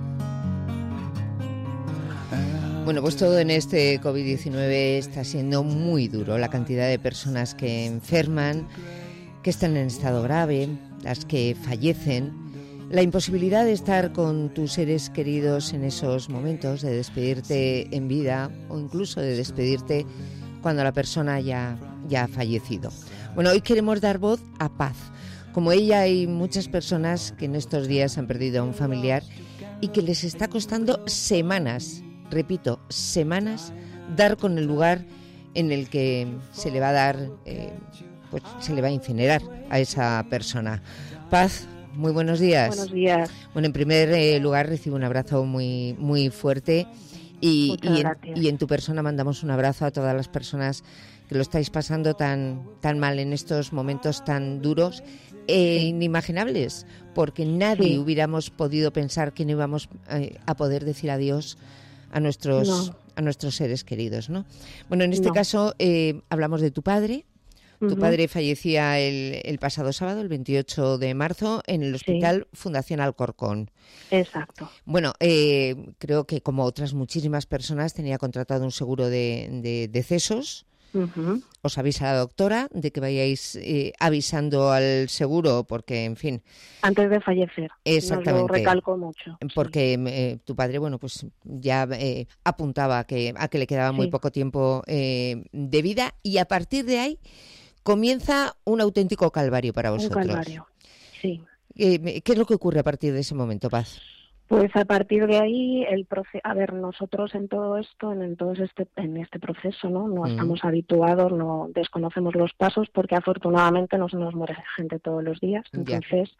Bueno, pues todo en este COVID diecinueve está siendo muy duro. La cantidad de personas que enferman, que están en estado grave, las que fallecen, la imposibilidad de estar con tus seres queridos en esos momentos, de despedirte en vida o incluso de despedirte cuando la persona ya, ya ha fallecido. Bueno, hoy queremos dar voz a Paz. Como ella, hay muchas personas que en estos días han perdido a un familiar y que les está costando semanas, repito, semanas, dar con el lugar en el que se le va a dar... Eh, pues se le va a incinerar a esa persona. Paz, muy buenos días. Buenos días. Bueno, en primer eh, lugar recibo un abrazo muy muy fuerte y, y, en, y en tu persona mandamos un abrazo a todas las personas que lo estáis pasando tan tan mal en estos momentos tan duros e inimaginables, porque nadie sí. hubiéramos podido pensar que no íbamos eh, a poder decir adiós a nuestros no. a nuestros seres queridos, ¿no? Bueno, en este no. caso eh, hablamos de tu padre. Tu padre fallecía el, el pasado sábado, el veintiocho de marzo, en el Hospital sí. Fundación Alcorcón. Exacto. Bueno, eh, creo que como otras muchísimas personas tenía contratado un seguro de, de decesos. Uh-huh. Os avisa la doctora de que vayáis eh, avisando al seguro porque, en fin... Antes de fallecer. Exactamente. Nos lo recalco mucho. Porque sí. eh, tu padre, bueno, pues ya eh, apuntaba a que, a que le quedaba sí. muy poco tiempo eh, de vida y a partir de ahí... Comienza un auténtico calvario para vosotros. Un calvario, sí. Eh, ¿Qué es lo que ocurre a partir de ese momento, Paz? Pues a partir de ahí, el proceso, a ver, nosotros en todo esto, en, en todo este, en este proceso, ¿no? No mm. estamos habituados, no desconocemos los pasos, porque afortunadamente no se nos muere gente todos los días. Entonces,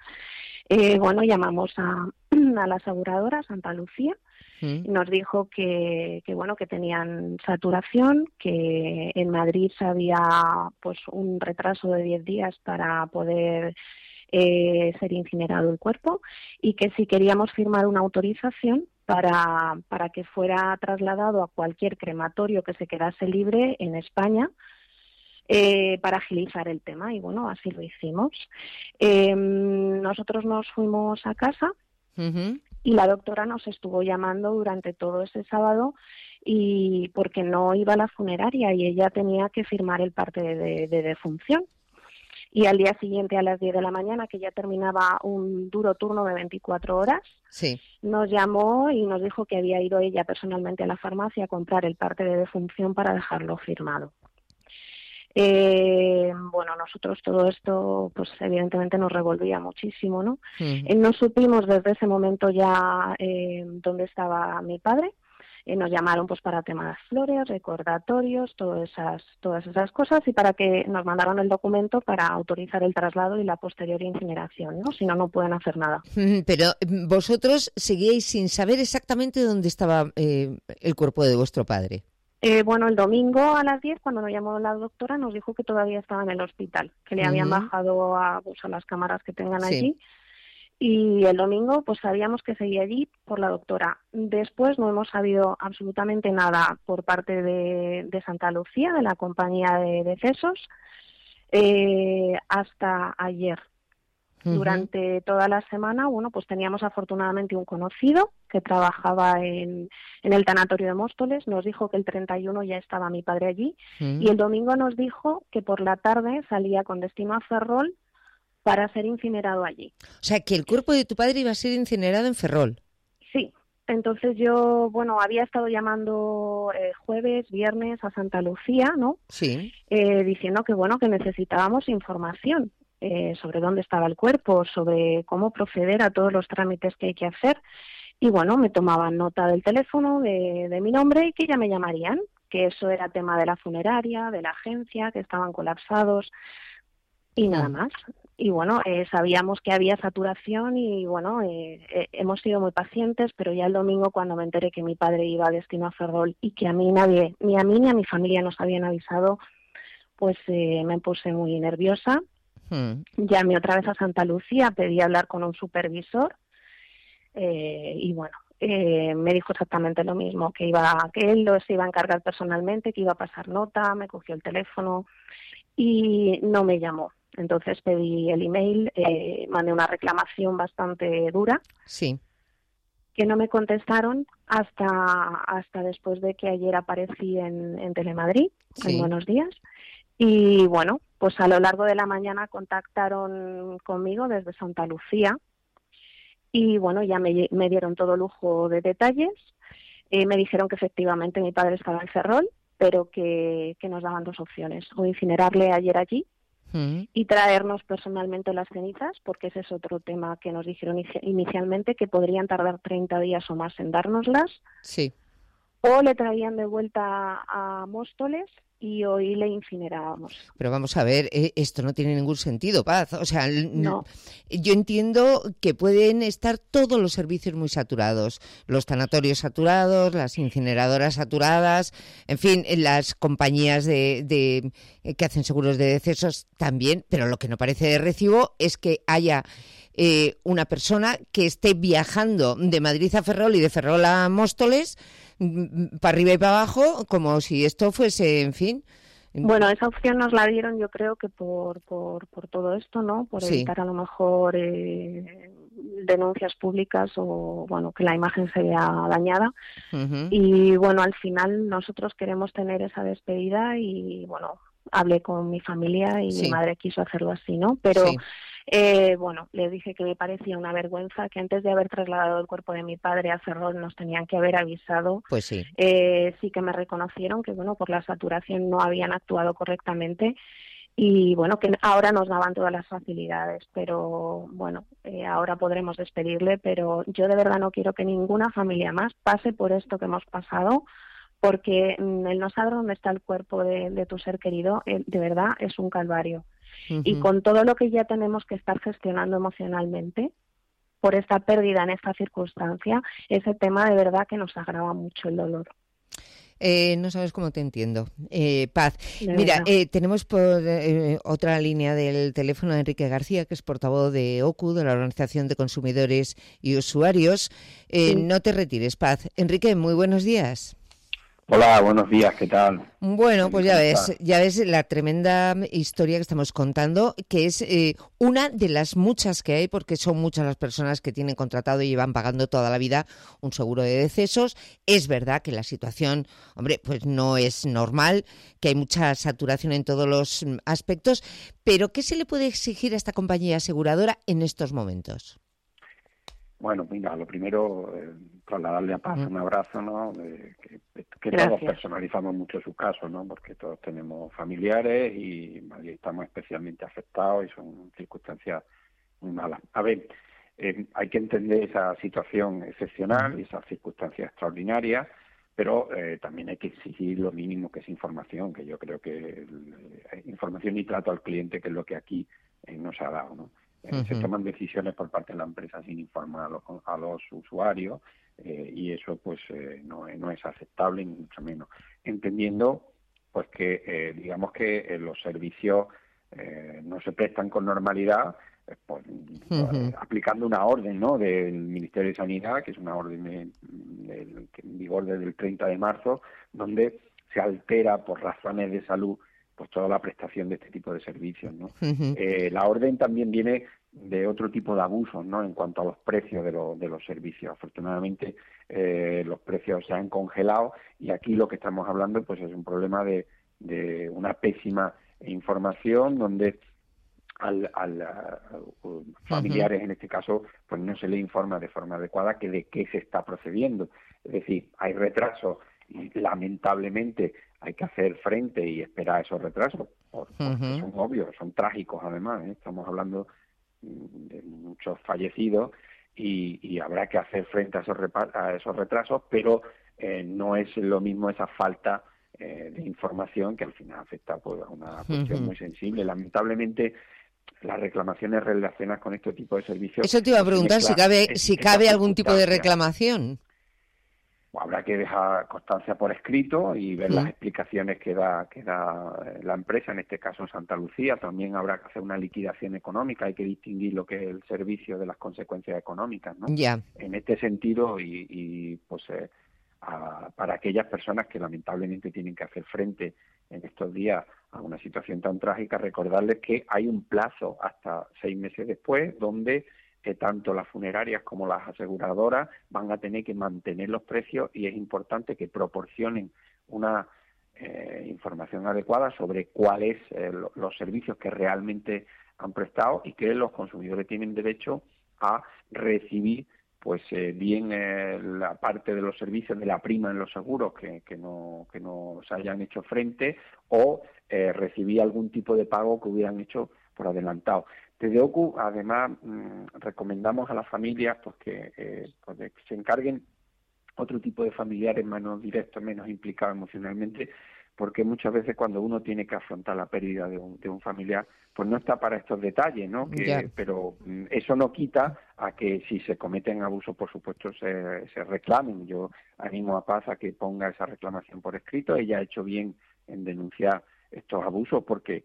eh, bueno, llamamos a, a la aseguradora Santa Lucía. Mm. Nos dijo que, que bueno que tenían saturación, que en Madrid había pues un retraso de diez días para poder eh, ser incinerado el cuerpo, y que si queríamos firmar una autorización para, para que fuera trasladado a cualquier crematorio que se quedase libre en España, eh, para agilizar el tema. Y bueno, así lo hicimos. Eh, nosotros nos fuimos a casa. Uh-huh. Y la doctora nos estuvo llamando durante todo ese sábado, y porque no iba a la funeraria y ella tenía que firmar el parte de, de, de defunción. Y al día siguiente, a las diez de la mañana, que ya terminaba un duro turno de veinticuatro horas, sí. nos llamó y nos dijo que había ido ella personalmente a la farmacia a comprar el parte de defunción para dejarlo firmado. Eh, bueno, nosotros todo esto, pues evidentemente nos revolvía muchísimo, ¿no? Uh-huh. Eh, no supimos desde ese momento ya eh, dónde estaba mi padre. Eh, nos llamaron pues para temas flores, recordatorios, todas esas, todas esas cosas, y para que nos mandaron el documento para autorizar el traslado y la posterior incineración, ¿no? Si no, no pueden hacer nada. Pero vosotros seguíais sin saber exactamente dónde estaba eh, el cuerpo de vuestro padre. Eh, bueno, el domingo a las diez, cuando nos llamó la doctora, nos dijo que todavía estaba en el hospital, que le habían uh-huh. bajado a, pues, a las cámaras que tengan sí. allí. Y el domingo pues sabíamos que seguía allí por la doctora. Después no hemos sabido absolutamente nada por parte de, de Santa Lucía, de la compañía de decesos, eh, hasta ayer. Uh-huh. Durante toda la semana, bueno, pues teníamos afortunadamente un conocido que trabajaba en, en el tanatorio de Móstoles. Nos dijo que el treinta y uno ya estaba mi padre allí. Uh-huh. Y el domingo nos dijo que por la tarde salía con destino a Ferrol para ser incinerado allí. O sea, que el cuerpo de tu padre iba a ser incinerado en Ferrol. Sí. Entonces yo, bueno, había estado llamando eh, jueves, viernes a Santa Lucía, ¿no? Sí. Eh, diciendo que, bueno, que necesitábamos información eh, sobre dónde estaba el cuerpo, sobre cómo proceder a todos los trámites que hay que hacer. Y, bueno, me tomaban nota del teléfono, de, de mi nombre, y que ya me llamarían, que eso era tema de la funeraria, de la agencia, que estaban colapsados y nada Ah. más. Y bueno, eh, sabíamos que había saturación y bueno, eh, eh, hemos sido muy pacientes, pero ya el domingo cuando me enteré que mi padre iba a destino a Ferrol y que a mí nadie, ni a mí ni a mi familia nos habían avisado, pues eh, me puse muy nerviosa. Hmm. Llamé otra vez a Santa Lucía, pedí hablar con un supervisor eh, y bueno, eh, me dijo exactamente lo mismo, que iba, que él lo se iba a encargar personalmente, que iba a pasar nota, me cogió el teléfono y no me llamó. Entonces pedí el email, eh, mandé una reclamación bastante dura. Sí. Que no me contestaron hasta hasta después de que ayer aparecí en, en Telemadrid, sí. en Buenos Días. Y bueno, pues a lo largo de la mañana contactaron conmigo desde Santa Lucía y bueno, ya me, me dieron todo lujo de detalles. Eh, me dijeron que efectivamente mi padre estaba en Ferrol, pero que, que nos daban dos opciones, o incinerarle ayer allí, Mm. y traernos personalmente las cenizas, porque ese es otro tema que nos dijeron inicialmente, que podrían tardar treinta días o más en dárnoslas. Sí. O le traían de vuelta a Móstoles y hoy le incinerábamos. Pero vamos a ver, eh, esto no tiene ningún sentido, Paz. O sea, no. Yo entiendo que pueden estar todos los servicios muy saturados, los tanatorios saturados, las incineradoras saturadas, en fin, las compañías de, de que hacen seguros de decesos también, pero lo que no parece de recibo es que haya eh, una persona que esté viajando de Madrid a Ferrol y de Ferrol a Móstoles, para arriba y para abajo, como si esto fuese, en fin. Bueno, esa opción nos la dieron, yo creo que por por, por todo esto, ¿no? Por sí. evitar a lo mejor eh, denuncias públicas o, bueno, que la imagen se vea dañada. Uh-huh. Y, bueno, al final nosotros queremos tener esa despedida y, bueno, hablé con mi familia y sí. mi madre quiso hacerlo así, ¿no? Pero... Sí. Eh, bueno, le dije que me parecía una vergüenza, que antes de haber trasladado el cuerpo de mi padre a Ferrol nos tenían que haber avisado. Pues sí. Eh, sí que me reconocieron que, bueno, por la saturación no habían actuado correctamente y, bueno, que ahora nos daban todas las facilidades, pero, bueno, eh, ahora podremos despedirle, pero yo de verdad no quiero que ninguna familia más pase por esto que hemos pasado, porque mm, el no saber dónde está el cuerpo de, de tu ser querido, eh, de verdad es un calvario. Uh-huh. Y con todo lo que ya tenemos que estar gestionando emocionalmente por esta pérdida en esta circunstancia, ese tema de verdad que nos agrava mucho el dolor. Eh, no sabes cómo te entiendo. Eh, Paz, mira, eh, tenemos por eh, otra línea del teléfono a Enrique García, que es portavoz de O C U, de la Organización de Consumidores y Usuarios. Eh, sí. No te retires, Paz. Enrique, muy buenos días. Hola, buenos días, ¿qué tal? Bueno, pues ya ves, ya ves la tremenda historia que estamos contando, que es eh, una de las muchas que hay, porque son muchas las personas que tienen contratado y llevan pagando toda la vida un seguro de decesos. Es verdad que la situación, hombre, pues no es normal, que hay mucha saturación en todos los aspectos, pero ¿qué se le puede exigir a esta compañía aseguradora en estos momentos? Bueno, mira, lo primero, eh, trasladarle a Paz un abrazo, ¿no? Eh, que que todos personalizamos mucho su caso, ¿no? Porque todos tenemos familiares y, y estamos especialmente afectados y son circunstancias muy malas. A ver, eh, hay que entender esa situación excepcional y esas circunstancias extraordinarias, pero eh, también hay que exigir lo mínimo, que es información, que yo creo que eh, información y trato al cliente, que es lo que aquí eh, nos ha dado, ¿no? Eh, uh-huh. Se toman decisiones por parte de la empresa sin informar a los, a los usuarios eh, y eso pues eh, no, no es aceptable, ni mucho menos. Entendiendo pues que eh, digamos que eh, los servicios eh, no se prestan con normalidad, eh, pues, uh-huh. eh, aplicando una orden, ¿no?, del Ministerio de Sanidad, que es una orden de, de, de, en vigor desde el treinta de marzo, donde se altera por razones de salud pues toda la prestación de este tipo de servicios, ¿no? Uh-huh. Eh, la orden también viene de otro tipo de abusos, ¿no?, en cuanto a los precios de, lo, de los servicios. Afortunadamente eh, los precios se han congelado y aquí lo que estamos hablando pues es un problema de, de una pésima información donde al, al a, a, familiares, uh-huh. en este caso, pues no se le informa de forma adecuada que de qué se está procediendo. Es decir, hay retrasos y lamentablemente hay que hacer frente y esperar a esos retrasos, porque uh-huh. son obvios, son trágicos además, ¿eh? Estamos hablando de muchos fallecidos y, y habrá que hacer frente a esos, repa- a esos retrasos, pero eh, no es lo mismo esa falta eh, de información que al final afecta pues, a una cuestión uh-huh. muy sensible. Lamentablemente las reclamaciones relacionadas con este tipo de servicios... Eso te iba a preguntar, si cabe, si cabe algún tipo de reclamación. Habrá que dejar constancia por escrito y ver sí. las explicaciones que da que da la empresa, en este caso Santa Lucía. También habrá que hacer una liquidación económica, hay que distinguir lo que es el servicio de las consecuencias económicas, ¿no? Ya. En este sentido, y, y pues eh, a, para aquellas personas que lamentablemente tienen que hacer frente en estos días a una situación tan trágica, recordarles que hay un plazo hasta seis meses después donde que tanto las funerarias como las aseguradoras van a tener que mantener los precios y es importante que proporcionen una eh, información adecuada sobre cuáles eh, los servicios que realmente han prestado y que los consumidores tienen derecho a recibir pues eh, bien eh, la parte de los servicios de la prima en los seguros que, que no que no se hayan hecho frente o eh, recibir algún tipo de pago que hubieran hecho por adelantado. Desde O C U, además, mmm, recomendamos a las familias pues, que, eh, pues, que se encarguen otro tipo de familiares menos directos, menos implicados emocionalmente, porque muchas veces cuando uno tiene que afrontar la pérdida de un, de un familiar, pues no está para estos detalles, ¿no? Que, yeah. Pero mmm, eso no quita a que si se cometen abusos, por supuesto, se, se reclamen. Yo animo a Paz a que ponga esa reclamación por escrito. Ella ha hecho bien en denunciar estos abusos porque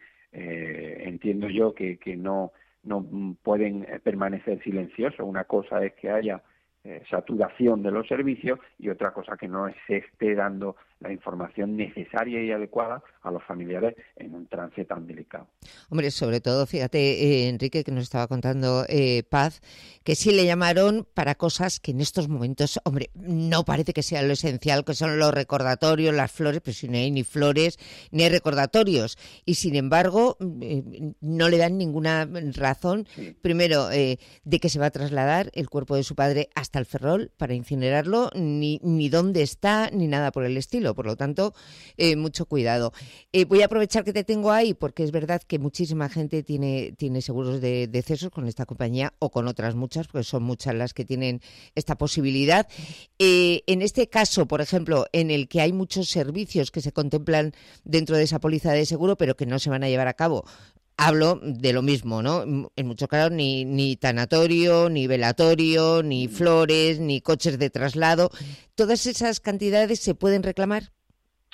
eh, entiendo yo que, que no... no pueden permanecer silenciosos. Una cosa es que haya eh, saturación de los servicios y otra cosa que no se esté dando la información necesaria y adecuada a los familiares en un trance tan delicado. Hombre, sobre todo, fíjate, eh, Enrique, que nos estaba contando eh, Paz, que sí le llamaron para cosas que en estos momentos, hombre, no parece que sea lo esencial, que son los recordatorios, las flores, pero si no hay ni flores ni hay recordatorios. Y sin embargo, eh, no le dan ninguna razón, sí. primero, eh, de que se va a trasladar el cuerpo de su padre hasta el Ferrol para incinerarlo, ni, ni dónde está, ni nada por el estilo. Por lo tanto, eh, mucho cuidado. Eh, voy a aprovechar que te tengo ahí porque es verdad que muchísima gente tiene, tiene seguros de decesos con esta compañía o con otras muchas, porque son muchas las que tienen esta posibilidad. Eh, en este caso, por ejemplo, en el que hay muchos servicios que se contemplan dentro de esa póliza de seguro, pero que no se van a llevar a cabo, hablo de lo mismo, ¿no? En muchos casos ni, ni tanatorio, ni velatorio, ni flores, ni coches de traslado. ¿Todas esas cantidades se pueden reclamar?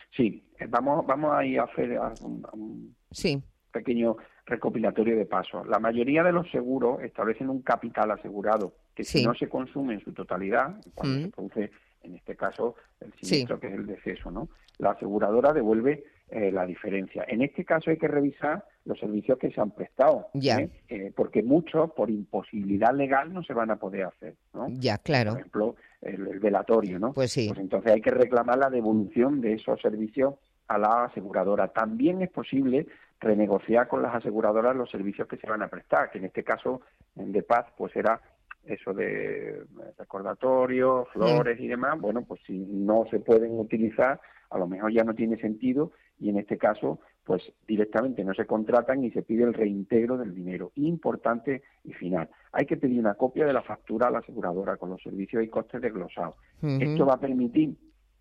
Sí, vamos, vamos a ir a hacer un, un sí. pequeño recopilatorio de pasos. La mayoría de los seguros establecen un capital asegurado que si sí. no se consume en su totalidad, cuando mm. se produce, en este caso, el siniestro sí. que es el deceso, ¿no? La aseguradora devuelve eh, la diferencia. En este caso hay que revisar los servicios que se han prestado, ya. ¿eh? Eh, porque muchos, por imposibilidad legal, no se van a poder hacer, ¿no? Ya, claro. Por ejemplo, el, el velatorio, ¿no? Pues sí. Pues entonces hay que reclamar la devolución de esos servicios a la aseguradora. También es posible renegociar con las aseguradoras los servicios que se van a prestar, que en este caso, en De Paz, pues era eso de recordatorio, flores mm. y demás. Bueno, pues si no se pueden utilizar, a lo mejor ya no tiene sentido, y en este caso, pues directamente no se contratan y se pide el reintegro del dinero. Importante y final, hay que pedir una copia de la factura a la aseguradora con los servicios y costes desglosados. Uh-huh. Esto va a permitir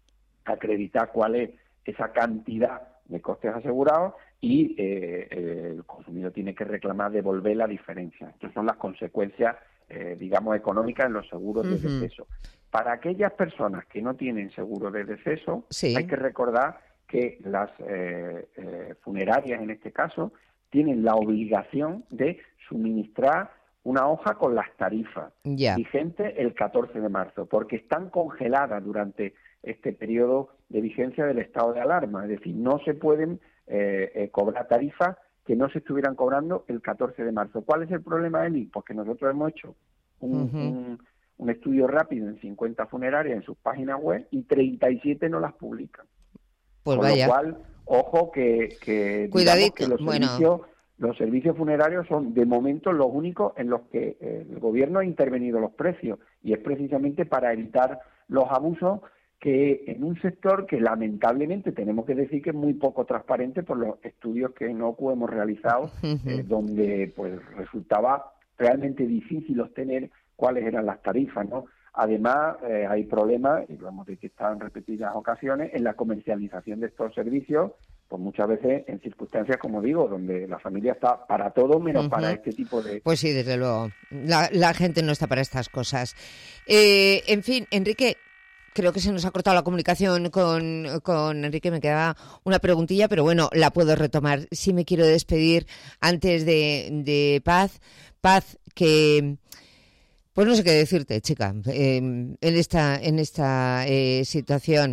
acreditar cuál es esa cantidad de costes asegurados y eh, eh, el consumidor tiene que reclamar devolver la diferencia. Estas son las consecuencias, eh, digamos, económicas en los seguros uh-huh. de deceso. Para aquellas personas que no tienen seguro de deceso, sí. hay que recordar que las eh, eh, funerarias, en este caso, tienen la obligación de suministrar una hoja con las tarifas yeah. vigentes el catorce de marzo, porque están congeladas durante este periodo de vigencia del estado de alarma. Es decir, no se pueden eh, eh, cobrar tarifas que no se estuvieran cobrando el catorce de marzo. ¿Cuál es el problema, Eli? Pues que nosotros hemos hecho un, uh-huh. un, un estudio rápido en cincuenta funerarias en sus páginas web y treinta y siete no las publican. Pues Con vaya. lo cual, ojo que, que, Cuidadito. que los, bueno. servicios, los servicios funerarios son de momento los únicos en los que eh, el gobierno ha intervenido los precios, y es precisamente para evitar los abusos que en un sector que lamentablemente tenemos que decir que es muy poco transparente por los estudios que en O C U hemos realizado, uh-huh. eh, donde pues resultaba realmente difícil obtener cuáles eran las tarifas, ¿no? Además, eh, hay problemas, y lo hemos detectado en repetidas ocasiones, en la comercialización de estos servicios, pues muchas veces en circunstancias, como digo, donde la familia está para todo menos uh-huh. para este tipo de... Pues sí, desde luego. La, la gente no está para estas cosas. Eh, en fin, Enrique, creo que se nos ha cortado la comunicación con, con Enrique. Me quedaba una preguntilla, pero bueno, la puedo retomar. Sí me quiero despedir antes de, de Paz. Paz, que... Pues no sé qué decirte, chica, eh, en esta en esta eh, situación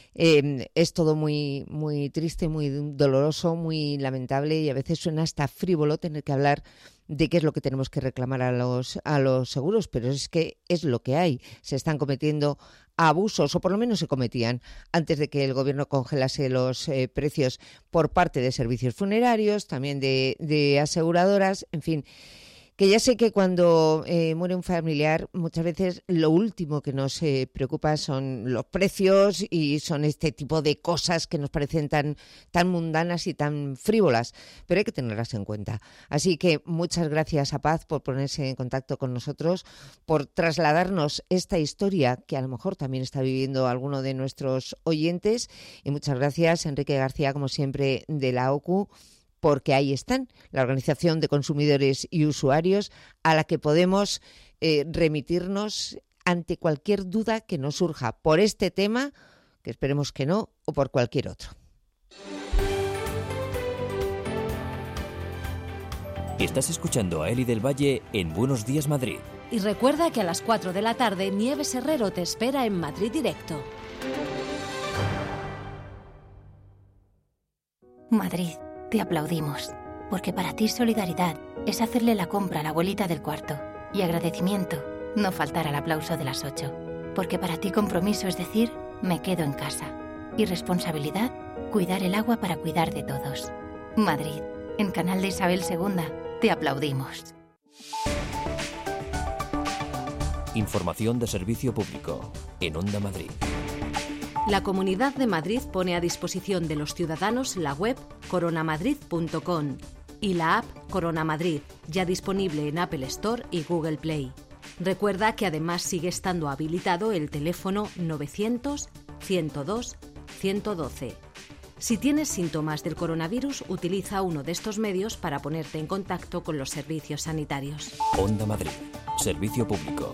eh, es todo muy muy triste, muy doloroso, muy lamentable, y a veces suena hasta frívolo tener que hablar de qué es lo que tenemos que reclamar a los a los seguros, pero es que es lo que hay. Se están cometiendo abusos, o por lo menos se cometían antes de que el gobierno congelase los eh, precios por parte de servicios funerarios, también de, de aseguradoras, en fin. Que ya sé que cuando eh, muere un familiar, muchas veces lo último que nos eh, preocupa son los precios y son este tipo de cosas que nos parecen tan, tan mundanas y tan frívolas, pero hay que tenerlas en cuenta. Así que muchas gracias a Paz por ponerse en contacto con nosotros, por trasladarnos esta historia que a lo mejor también está viviendo alguno de nuestros oyentes, y muchas gracias, Enrique García, como siempre, de la O C U, porque ahí están, la Organización de Consumidores y Usuarios, a la que podemos eh, remitirnos ante cualquier duda que nos surja por este tema, que esperemos que no, o por cualquier otro. Estás escuchando a Eli del Valle en Buenos Días Madrid. Y recuerda que a las cuatro de la tarde Nieves Herrero te espera en Madrid Directo. Madrid. Te aplaudimos, porque para ti solidaridad es hacerle la compra a la abuelita del cuarto, y agradecimiento no faltar al aplauso de las ocho, porque para ti compromiso es decir, me quedo en casa, y responsabilidad, cuidar el agua para cuidar de todos. Madrid, en Canal de Isabel segunda, te aplaudimos. Información de servicio público en Onda Madrid. La Comunidad de Madrid pone a disposición de los ciudadanos la web coronamadrid punto com y la app Corona Madrid, ya disponible en Apple Store y Google Play. Recuerda que además sigue estando habilitado el teléfono novecientos, ciento dos, ciento doce. Si tienes síntomas del coronavirus, utiliza uno de estos medios para ponerte en contacto con los servicios sanitarios. Onda Madrid, servicio público.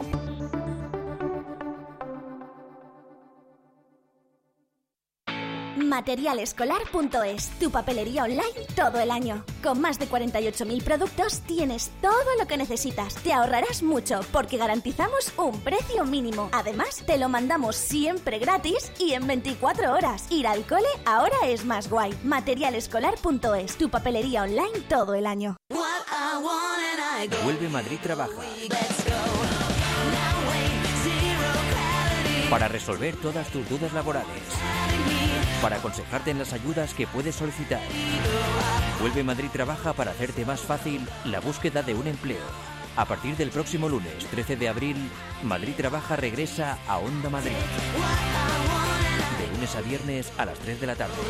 material escolar punto es, tu papelería online todo el año. Con más de cuarenta y ocho mil productos tienes todo lo que necesitas. Te ahorrarás mucho porque garantizamos un precio mínimo. Además, te lo mandamos siempre gratis y en veinticuatro horas. Ir al cole ahora es más guay. material escolar punto es, tu papelería online todo el año. Vuelve Madrid Trabaja. Para resolver todas tus dudas laborales. Para aconsejarte en las ayudas que puedes solicitar. Vuelve Madrid Trabaja para hacerte más fácil la búsqueda de un empleo. A partir del próximo lunes, trece de abril, Madrid Trabaja regresa a Onda Madrid. De lunes a viernes a las tres de la tarde.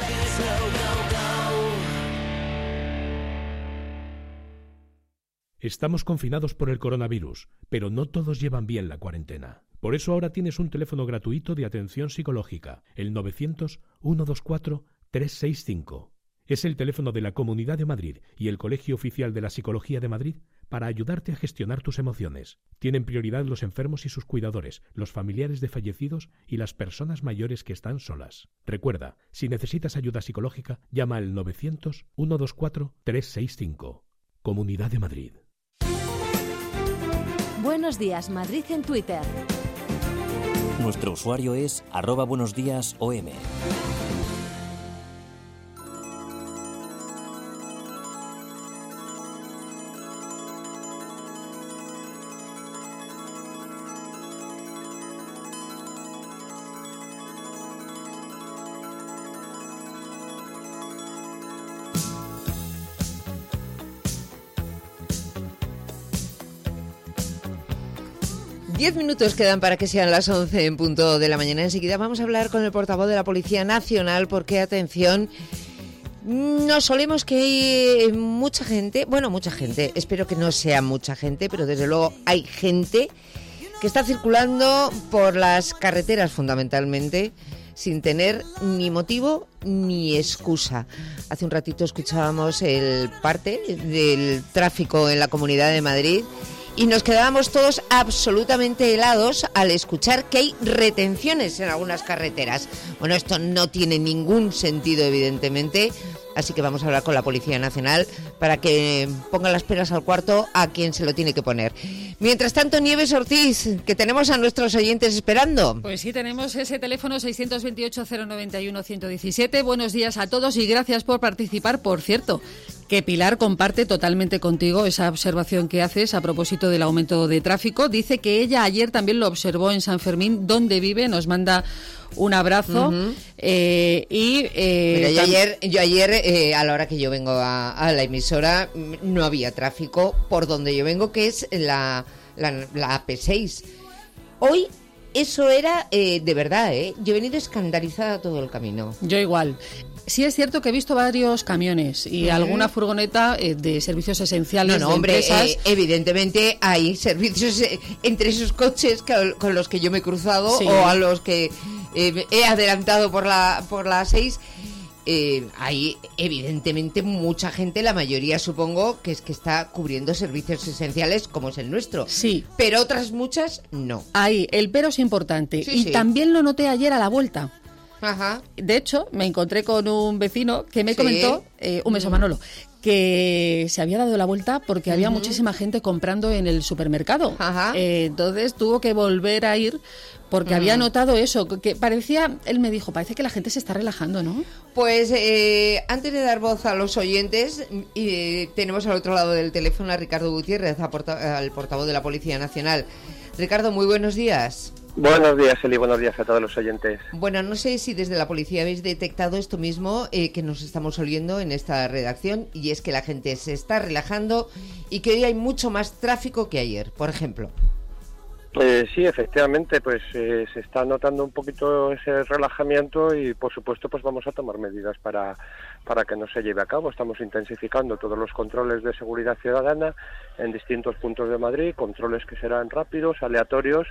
Estamos confinados por el coronavirus, pero no todos llevan bien la cuarentena. Por eso ahora tienes un teléfono gratuito de atención psicológica, el novecientos, ciento veinticuatro, trescientos sesenta y cinco. Es el teléfono de la Comunidad de Madrid y el Colegio Oficial de la Psicología de Madrid para ayudarte a gestionar tus emociones. Tienen prioridad los enfermos y sus cuidadores, los familiares de fallecidos y las personas mayores que están solas. Recuerda, si necesitas ayuda psicológica, llama al novecientos, ciento veinticuatro, trescientos sesenta y cinco. Comunidad de Madrid. Buenos días, Madrid en Twitter. Nuestro usuario es arroba buenos días O M. Diez minutos quedan para que sean las once en punto de la mañana. Enseguida vamos a hablar con el portavoz de la Policía Nacional porque, atención, nos solemos que hay mucha gente, bueno, mucha gente, espero que no sea mucha gente, pero desde luego hay gente que está circulando por las carreteras fundamentalmente sin tener ni motivo ni excusa. Hace un ratito escuchábamos el parte del tráfico en la Comunidad de Madrid y nos quedábamos todos absolutamente helados al escuchar que hay retenciones en algunas carreteras. Bueno, esto no tiene ningún sentido, evidentemente, así que vamos a hablar con la Policía Nacional para que ponga las peras al cuarto a quien se lo tiene que poner. Mientras tanto, Nieves Ortiz, que tenemos a nuestros oyentes esperando. Pues sí, tenemos ese teléfono seiscientos veintiocho, cero noventa y uno, ciento diecisiete. Buenos días a todos y gracias por participar. Por cierto, que Pilar comparte totalmente contigo esa observación que haces a propósito del aumento de tráfico. Dice que ella ayer también lo observó en San Fermín, donde vive. Nos manda un abrazo. Uh-huh. eh, y eh, Mira, yo ayer, yo ayer eh, a la hora que yo vengo a, a la emisora, no había tráfico por donde yo vengo, que es la, la, la A P seis. Hoy eso era eh, de verdad, ¿eh? Yo he venido escandalizada todo el camino. Yo igual. Sí es cierto que he visto varios camiones y uh-huh. alguna furgoneta eh, de servicios esenciales. No, no, de hombre, empresas. Eh, evidentemente hay servicios eh, entre esos coches que, con los que yo me he cruzado sí. o a los que eh, he adelantado por la por la seis. Eh, hay evidentemente mucha gente, la mayoría supongo que es que está cubriendo servicios esenciales como es el nuestro. Sí. Pero otras muchas no. Ahí, el pero es importante. Sí, y sí. también lo noté ayer a la vuelta. Ajá. De hecho, me encontré con un vecino que me sí. comentó, eh, un beso Manolo, que se había dado la vuelta porque uh-huh. había muchísima gente comprando en el supermercado. Ajá. Eh, entonces tuvo que volver a ir porque uh-huh. había notado eso, que parecía, él me dijo, parece que la gente se está relajando, ¿no? Pues eh, antes de dar voz a los oyentes, eh, tenemos al otro lado del teléfono a Ricardo Gutiérrez, a porta- al portavoz de la Policía Nacional. Ricardo, muy buenos días. Buenos días, Eli, buenos días a todos los oyentes. Bueno, no sé si desde la policía habéis detectado esto mismo eh, que nos estamos oliendo en esta redacción, y es que la gente se está relajando y que hoy hay mucho más tráfico que ayer, por ejemplo. Eh, sí, efectivamente, pues eh, se está notando un poquito ese relajamiento y, por supuesto, pues vamos a tomar medidas para, para que no se lleve a cabo. Estamos intensificando todos los controles de seguridad ciudadana en distintos puntos de Madrid, controles que serán rápidos, aleatorios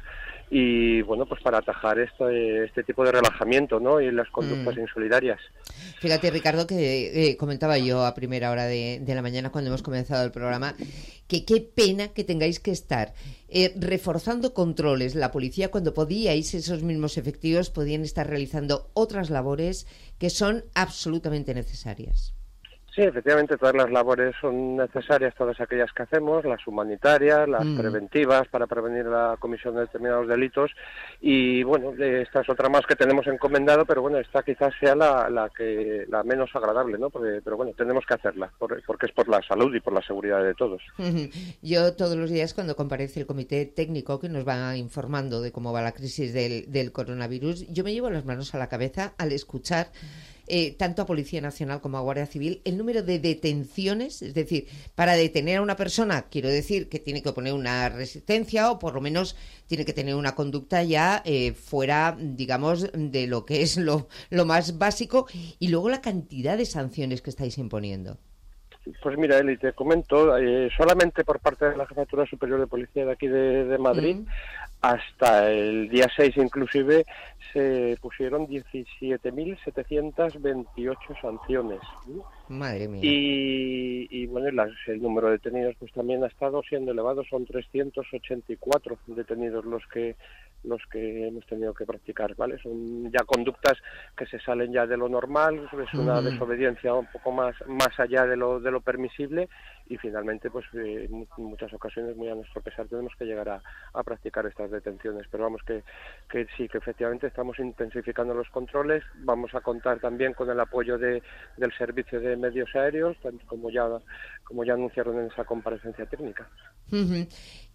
y bueno, pues para atajar este, este tipo de relajamiento, ¿no? Y las conductas mm. insolidarias. Fíjate, Ricardo, que eh, comentaba yo a primera hora de, de la mañana cuando hemos comenzado el programa, que qué pena que tengáis que estar eh, reforzando controles. La policía, cuando podíais, esos mismos efectivos podían estar realizando otras labores que son absolutamente necesarias. Sí, efectivamente, todas las labores son necesarias, todas aquellas que hacemos, las humanitarias, las mm. preventivas para prevenir la comisión de determinados delitos, y bueno, esta es otra más que tenemos encomendado, pero bueno, esta quizás sea la, la que la menos agradable, ¿no? Porque, pero bueno, tenemos que hacerla, por, porque es por la salud y por la seguridad de todos. Yo todos los días cuando comparece el comité técnico que nos va informando de cómo va la crisis del, del coronavirus, yo me llevo las manos a la cabeza al escuchar Eh, tanto a Policía Nacional como a Guardia Civil, el número de detenciones, es decir, para detener a una persona, quiero decir que tiene que poner una resistencia o por lo menos tiene que tener una conducta ya eh, fuera, digamos, de lo que es lo, lo más básico, y luego la cantidad de sanciones que estáis imponiendo. Pues mira, Eli, te comento, eh, solamente por parte de la Jefatura Superior de Policía de aquí de, de Madrid, mm. hasta el día seis inclusive, se pusieron diecisiete mil setecientos veintiocho sanciones. Madre mía. Y, y bueno, las, el número de detenidos pues también ha estado siendo elevado, son trescientos ochenta y cuatro detenidos los que los que hemos tenido que practicar, ¿vale? Son ya conductas que se salen ya de lo normal, es una mm. desobediencia un poco más más allá de lo de lo permisible, y finalmente pues eh, en muchas ocasiones, muy a nuestro pesar, tenemos que llegar a, a practicar estas detenciones, pero vamos que, que sí, que efectivamente estamos intensificando los controles. Vamos a contar también con el apoyo de, del servicio de medios aéreos, tanto como ya como ya anunciaron en esa comparecencia técnica. Uh-huh.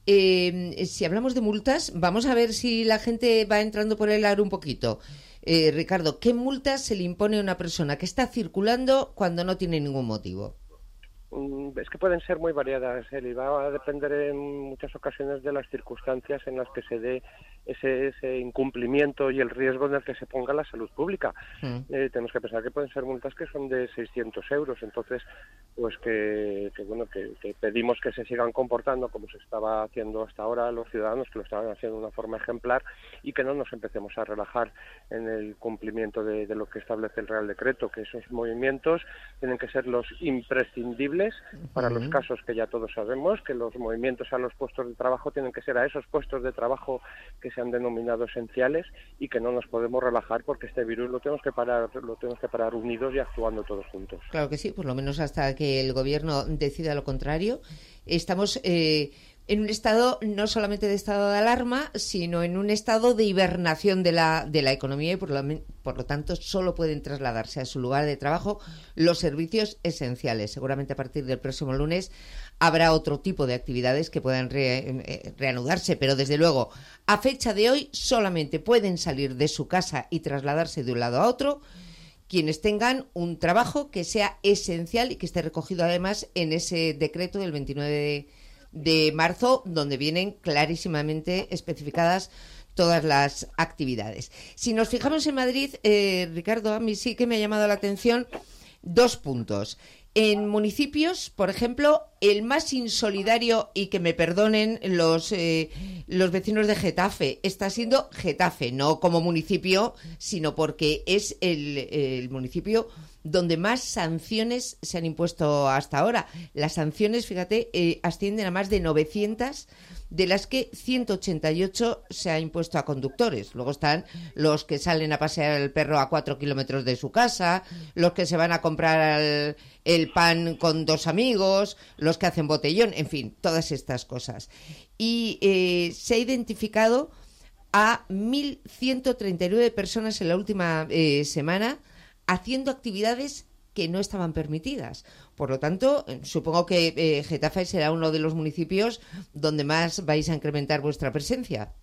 Eh, si hablamos de multas, vamos a ver si la gente va entrando por el aro un poquito. Eh, Ricardo, ¿qué multas se le impone a una persona que está circulando cuando no tiene ningún motivo? Es que pueden ser muy variadas, Eli. Va a depender en muchas ocasiones de las circunstancias en las que se dé ese, ese incumplimiento y el riesgo en el que se ponga la salud pública. Mm. Eh, tenemos que pensar que pueden ser multas que son de seiscientos euros, entonces pues que, que bueno que, que pedimos que se sigan comportando como se estaba haciendo hasta ahora los ciudadanos, que lo estaban haciendo de una forma ejemplar, y que no nos empecemos a relajar en el cumplimiento de, de lo que establece el Real Decreto, que esos movimientos tienen que ser los imprescindibles para los casos que ya todos sabemos, que los movimientos a los puestos de trabajo tienen que ser a esos puestos de trabajo que se han denominado esenciales, y que no nos podemos relajar porque este virus lo tenemos que parar, lo tenemos que parar unidos y actuando todos juntos. Claro que sí, por lo menos hasta que el gobierno decida lo contrario. Estamos eh, en un estado no solamente de estado de alarma, sino en un estado de hibernación de la, de la economía, y por lo, por lo tanto solo pueden trasladarse a su lugar de trabajo los servicios esenciales. Seguramente a partir del próximo lunes habrá otro tipo de actividades que puedan re, reanudarse, pero desde luego a fecha de hoy solamente pueden salir de su casa y trasladarse de un lado a otro quienes tengan un trabajo que sea esencial y que esté recogido además en ese decreto del veintinueve de de marzo, donde vienen clarísimamente especificadas todas las actividades. Si nos fijamos en Madrid, eh, Ricardo, a mí sí que me ha llamado la atención dos puntos. En municipios, por ejemplo, el más insolidario, y que me perdonen los, eh, los vecinos de Getafe, está siendo Getafe, no como municipio, sino porque es el, el municipio donde más sanciones se han impuesto hasta ahora. Las sanciones, fíjate, eh, ascienden a más de novecientas, de las que ciento ochenta y ocho se ha impuesto a conductores. Luego están los que salen a pasear el perro a cuatro kilómetros de su casa, los que se van a comprar el, el pan con dos amigos, los que hacen botellón, en fin, todas estas cosas. Y eh, se ha identificado a mil ciento treinta y nueve personas en la última eh, semana haciendo actividades que no estaban permitidas. Por lo tanto, supongo que eh, Getafe será uno de los municipios donde más vais a incrementar vuestra presencia.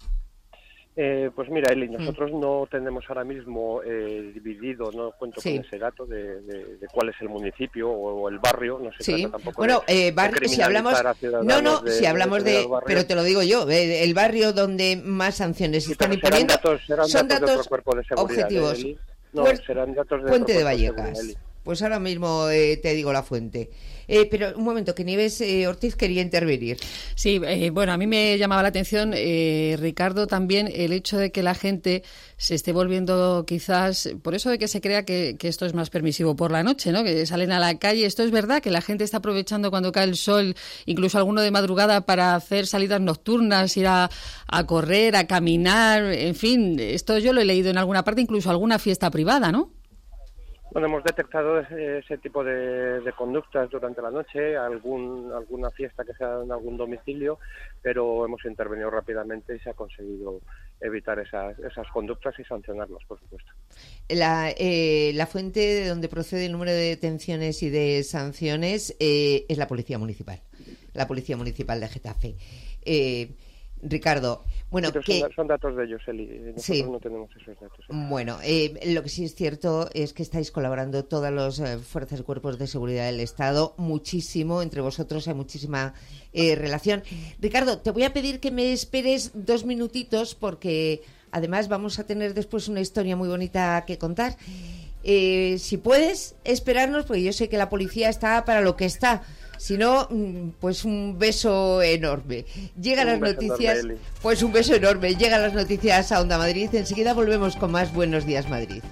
Eh, pues mira, Eli, nosotros mm. no tenemos ahora mismo eh, dividido, no cuento sí. con ese dato de, de, de cuál es el municipio o, o el barrio, no se sí. trata tampoco bueno, de, eh, barrio, de si hablamos, no, no, de, si hablamos de, de pero te lo digo yo, eh, el barrio donde más sanciones sí, están serán imponiendo datos, serán son datos, datos de otro cuerpo de seguridad, objetivos. ¿eh, no, Puer- serán datos de Puente de Vallecas. Vallecas. Pues ahora mismo eh, te digo la fuente. Eh, pero un momento, que Nieves eh, Ortiz quería intervenir. Sí, eh, bueno, a mí me llamaba la atención, eh, Ricardo, también el hecho de que la gente se esté volviendo quizás, por eso de que se crea que, que esto es más permisivo por la noche, ¿no? Que salen a la calle. Esto es verdad, que la gente está aprovechando cuando cae el sol, incluso alguno de madrugada, para hacer salidas nocturnas, ir a, a correr, a caminar, en fin, esto yo lo he leído en alguna parte, incluso alguna fiesta privada, ¿no? Bueno, hemos detectado ese, ese tipo de, de conductas durante la noche, algún, alguna fiesta que sea en algún domicilio, pero hemos intervenido rápidamente y se ha conseguido evitar esas, esas conductas y sancionarlas, por supuesto. La, eh, la fuente de donde procede el número de detenciones y de sanciones eh, es la Policía Municipal, la Policía Municipal de Getafe. Eh, Ricardo, bueno, Pero que... son, son datos de ellos, Eli. Nosotros sí. no tenemos esos datos. Bueno, eh, lo que sí es cierto es que estáis colaborando todas las eh, fuerzas y cuerpos de seguridad del Estado muchísimo, entre vosotros hay muchísima eh, relación. Ricardo, te voy a pedir que me esperes dos minutitos porque además vamos a tener después una historia muy bonita que contar. Eh, si puedes esperarnos, porque yo sé que la policía está para lo que está. Si no, pues un beso enorme. Llegan las noticias, enorme, pues un beso enorme. Llegan las noticias a Onda Madrid. Enseguida volvemos con más Buenos Días Madrid.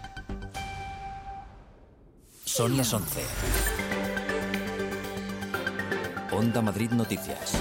Son las once. Onda Madrid Noticias.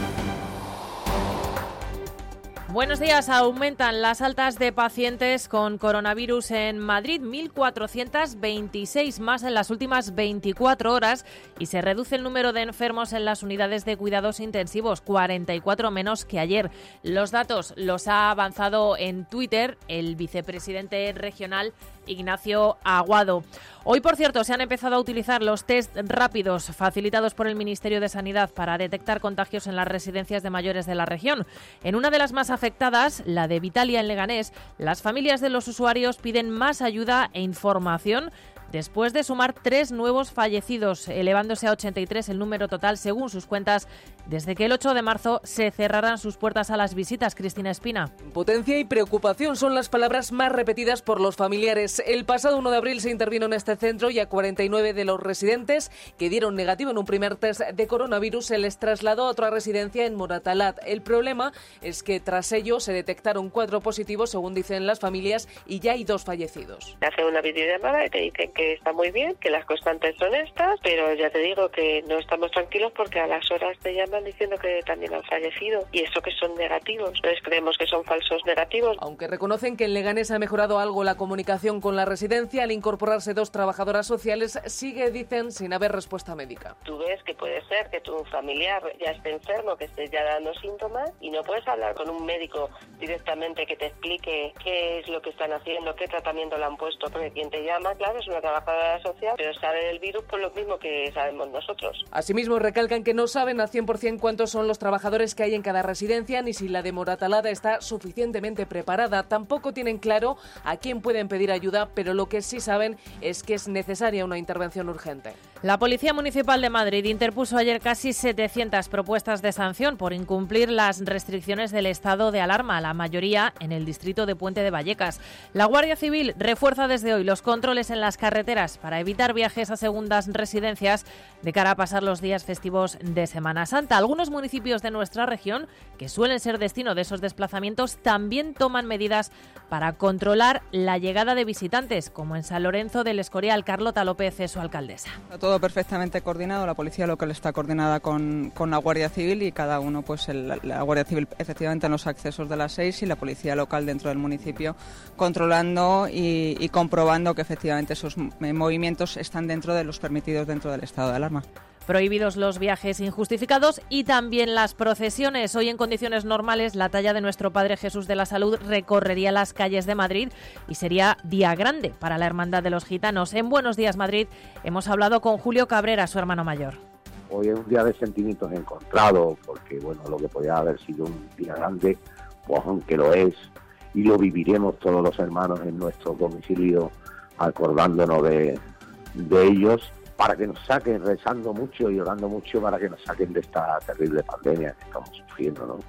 Buenos días. Aumentan las altas de pacientes con coronavirus en Madrid, mil cuatrocientos veintiséis más en las últimas veinticuatro horas y se reduce el número de enfermos en las unidades de cuidados intensivos, cuarenta y cuatro menos que ayer. Los datos los ha avanzado en Twitter el vicepresidente regional Ignacio Aguado. Hoy, por cierto, se han empezado a utilizar los test rápidos facilitados por el Ministerio de Sanidad para detectar contagios en las residencias de mayores de la región. En una de las más afectadas, la de Vitalia en Leganés, las familias de los usuarios piden más ayuda e información después de sumar tres nuevos fallecidos, elevándose a ochenta y tres el número total según sus cuentas, desde que el ocho de marzo se cerraran sus puertas a las visitas. Cristina Espina. Potencia y preocupación son las palabras más repetidas por los familiares. El pasado uno de abril se intervino en este centro y a cuarenta y nueve de los residentes que dieron negativo en un primer test de coronavirus se les trasladó a otra residencia en Moratalaz. El problema es que tras ello se detectaron cuatro positivos, según dicen las familias, y ya hay dos fallecidos. Hace una videollamada y te dicen que está muy bien, que las constantes son estas, pero ya te digo que no estamos tranquilos porque a las horas te llaman diciendo que también han fallecido y eso que son negativos. Entonces creemos que son falsos negativos. Aunque reconocen que en Leganés ha mejorado algo la comunicación con la residencia, al incorporarse dos trabajadoras sociales, sigue, dicen, sin haber respuesta médica. Tú ves que puede ser que tu familiar ya esté enfermo, que esté ya dando síntomas y no puedes hablar con un médico directamente que te explique qué es lo que están haciendo, qué tratamiento le han puesto, porque quien te llama, claro, es una trabajadora social, pero sabe del virus por lo mismo que sabemos nosotros. Asimismo, recalcan que no saben al cien por ciento cuántos son los trabajadores que hay en cada residencia, ni si la de Moratalada está suficientemente preparada. Tampoco tienen claro a quién pueden pedir ayuda, pero lo que sí saben es que es necesaria una intervención urgente. La Policía Municipal de Madrid interpuso ayer casi setecientas propuestas de sanción por incumplir las restricciones del estado de alarma, la mayoría en el distrito de Puente de Vallecas. La Guardia Civil refuerza desde hoy los controles en las carreteras para evitar viajes a segundas residencias de cara a pasar los días festivos de Semana Santa. Algunos municipios de nuestra región, que suelen ser destino de esos desplazamientos, también toman medidas para controlar la llegada de visitantes, como en San Lorenzo del Escorial. Carlota López es su alcaldesa. Está todo perfectamente coordinado, la policía local está coordinada con, con la Guardia Civil y cada uno, pues el, la Guardia Civil efectivamente en los accesos de las seis y la policía local dentro del municipio controlando y, y comprobando que efectivamente esos movimientos están dentro de los permitidos dentro del estado de alarma. Prohibidos los viajes injustificados y también las procesiones. Hoy, en condiciones normales, la talla de nuestro Padre Jesús de la Salud recorrería las calles de Madrid y sería día grande para la Hermandad de los Gitanos. En Buenos Días Madrid hemos hablado con Julio Cabrera, su hermano mayor. Hoy es un día de sentimientos encontrados, porque bueno, lo que podía haber sido un día grande, pues aunque lo es, y lo viviremos todos los hermanos en nuestro domicilio, acordándonos de, de ellos, para que nos saquen, rezando mucho y orando mucho para que nos saquen de esta terrible pandemia que estamos sufriendo, ¿no?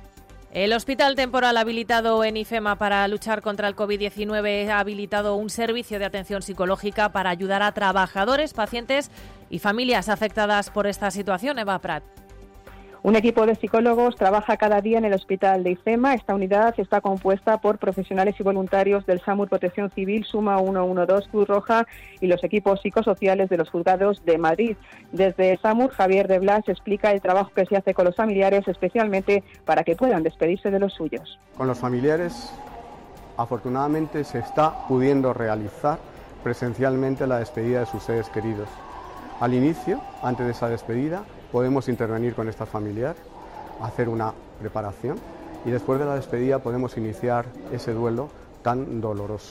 El Hospital Temporal habilitado en IFEMA para luchar contra el covid diecinueve ha habilitado un servicio de atención psicológica para ayudar a trabajadores, pacientes y familias afectadas por esta situación. Eva Prat. Un equipo de psicólogos trabaja cada día en el hospital de IFEMA. Esta unidad está compuesta por profesionales y voluntarios del SAMUR Protección Civil, Suma ciento doce, Cruz Roja y los equipos psicosociales de los juzgados de Madrid. Desde SAMUR, Javier de Blas explica el trabajo que se hace con los familiares, especialmente para que puedan despedirse de los suyos. Con los familiares, afortunadamente, se está pudiendo realizar presencialmente la despedida de sus seres queridos. Al inicio, antes de esa despedida, podemos intervenir con esta familiar, hacer una preparación y después de la despedida podemos iniciar ese duelo tan doloroso.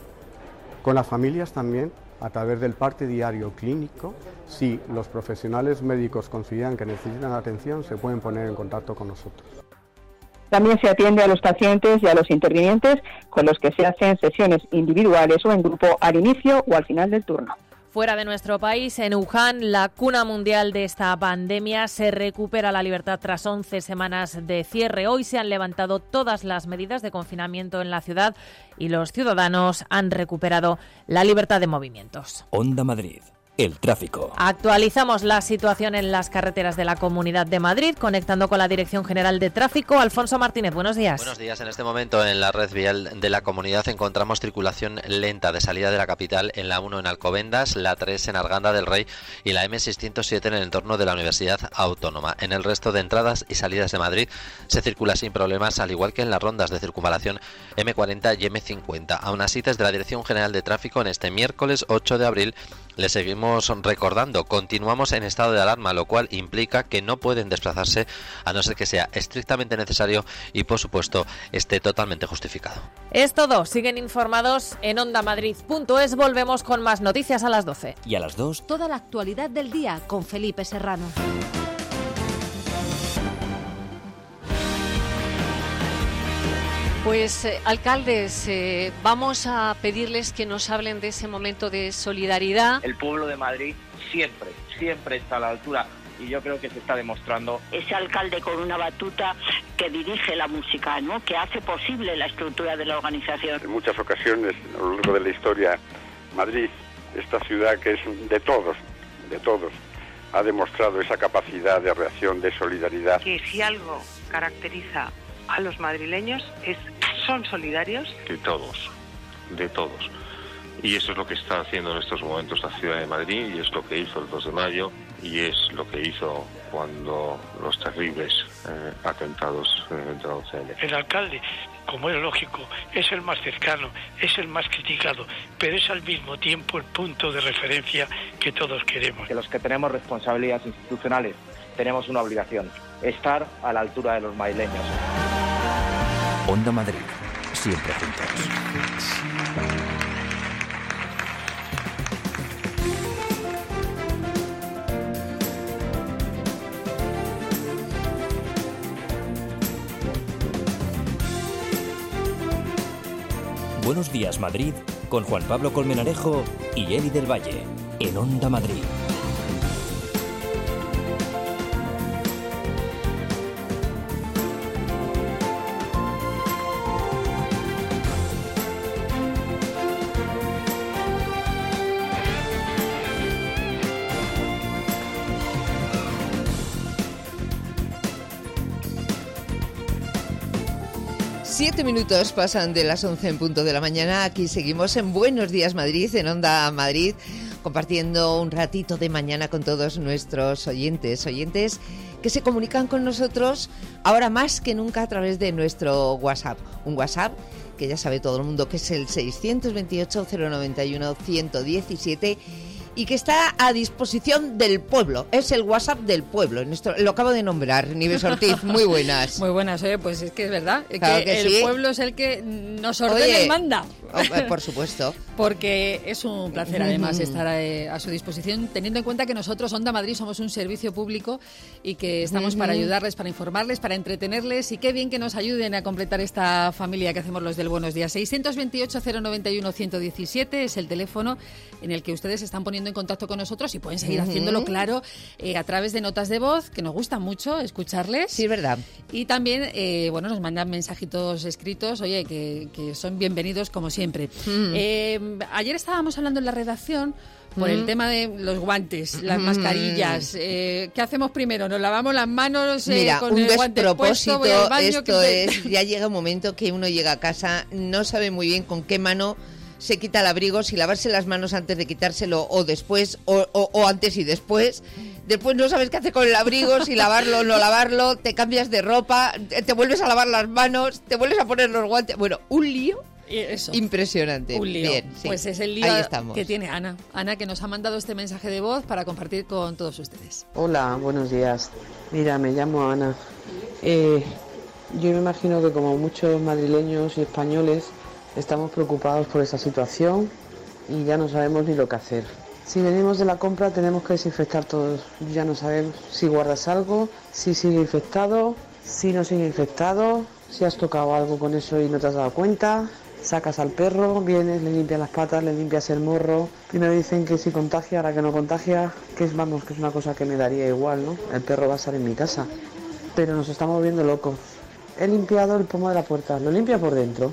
Con las familias también, a través del parte diario clínico, si los profesionales médicos consideran que necesitan atención, se pueden poner en contacto con nosotros. También se atiende a los pacientes y a los intervinientes con los que se hacen sesiones individuales o en grupo al inicio o al final del turno. Fuera de nuestro país, en Wuhan, la cuna mundial de esta pandemia, se recupera la libertad tras once semanas de cierre. Hoy se han levantado todas las medidas de confinamiento en la ciudad y los ciudadanos han recuperado la libertad de movimientos. Onda Madrid. El tráfico. Actualizamos la situación en las carreteras de la Comunidad de Madrid, conectando con la Dirección General de Tráfico. Alfonso Martínez, buenos días. Buenos días. En este momento en la red vial de la comunidad encontramos circulación lenta de salida de la capital en la uno en Alcobendas, la tres en Arganda del Rey y la eme seiscientos siete en el entorno de la Universidad Autónoma. En el resto de entradas y salidas de Madrid se circula sin problemas, al igual que en las rondas de circunvalación eme cuarenta y eme cincuenta. Aún así, desde la Dirección General de Tráfico, en este miércoles ocho de abril, le seguimos recordando, continuamos en estado de alarma, lo cual implica que no pueden desplazarse a no ser que sea estrictamente necesario y, por supuesto, esté totalmente justificado. Es todo. Siguen informados en onda madrid punto es. Volvemos con más noticias a las doce. Y a las dos, toda la actualidad del día con Felipe Serrano. Pues, eh, alcaldes, eh, vamos a pedirles que nos hablen de ese momento de solidaridad. El pueblo de Madrid siempre, siempre está a la altura y yo creo que se está demostrando. Ese alcalde con una batuta que dirige la música, ¿no?, que hace posible la estructura de la organización. En muchas ocasiones, a lo largo de la historia, Madrid, esta ciudad que es de todos, de todos, ha demostrado esa capacidad de reacción, de solidaridad. Que si algo caracteriza a los madrileños es son solidarios. De todos, de todos. Y eso es lo que está haciendo en estos momentos la ciudad de Madrid y es lo que hizo el dos de mayo y es lo que hizo cuando los terribles eh, atentados eh, del once de enero. El alcalde, como es lógico, es el más cercano, es el más criticado, pero es al mismo tiempo el punto de referencia que todos queremos. Que los que tenemos responsabilidades institucionales tenemos una obligación, estar a la altura de los madrileños. Onda Madrid, siempre juntos. Buenos días, Madrid, con Juan Pablo Colmenarejo y Eli del Valle, en Onda Madrid. Siete minutos pasan de las once en punto de la mañana. Aquí seguimos en Buenos Días Madrid, en Onda Madrid, compartiendo un ratito de mañana con todos nuestros oyentes, oyentes que se comunican con nosotros ahora más que nunca a través de nuestro WhatsApp. Un WhatsApp que ya sabe todo el mundo que es el seiscientos veintiocho, cero noventa y uno, ciento diecisiete y que está a disposición del pueblo. Es el WhatsApp del pueblo. Nuestro, lo acabo de nombrar, Nieves Ortiz. Muy buenas. Muy buenas, oye, pues es que es verdad. Claro que que el sí. pueblo es el que nos ordena Oye, y manda. Oh, por supuesto. Porque es un placer, además, estar a, a su disposición, teniendo en cuenta que nosotros, Onda Madrid, somos un servicio público y que estamos para ayudarles, para informarles, para entretenerles, y qué bien que nos ayuden a completar esta familia que hacemos los del Buenos Días. seiscientos veintiocho, cero noventa y uno, ciento diecisiete es el teléfono en el que ustedes se están poniendo en contacto con nosotros y pueden seguir uh-huh. haciéndolo, claro, eh, a través de notas de voz, que nos gusta mucho escucharles. Sí, es verdad. Y también, eh, bueno, nos mandan mensajitos escritos, oye, que, que son bienvenidos como siempre. Uh-huh. eh, ayer estábamos hablando en la redacción por uh-huh. el tema de los guantes, las uh-huh. mascarillas. Eh, ¿Qué hacemos primero? ¿Nos lavamos las manos eh, Mira, con un el guante puesto? Voy al baño, esto que... es, ya llega un momento que uno llega a casa, no sabe muy bien con qué mano se quita el abrigo, si lavarse las manos antes de quitárselo o después, o, o, o antes y después. Después no sabes qué hacer con el abrigo, si lavarlo o no lavarlo, te cambias de ropa, te vuelves a lavar las manos, te vuelves a poner los guantes. Bueno, un lío Eso. impresionante. Un lío. Bien, sí. Pues es el lío que tiene Ana. Ana, que nos ha mandado este mensaje de voz para compartir con todos ustedes. Hola, buenos días. Mira, me llamo Ana. Eh, yo me imagino que como muchos madrileños y españoles estamos preocupados por esta situación y ya no sabemos ni lo que hacer. Si venimos de la compra tenemos que desinfectar todos. Ya no sabemos si guardas algo, si sigue infectado, si no sigue infectado, si has tocado algo con eso y no te has dado cuenta. Sacas al perro, vienes, le limpias las patas, le limpias el morro. Primero dicen que si contagia, ahora que no contagia, que es, vamos, que es una cosa que me daría igual, ¿no? El perro va a estar en mi casa. Pero nos estamos volviendo locos. He limpiado el pomo de la puerta, lo limpia por dentro.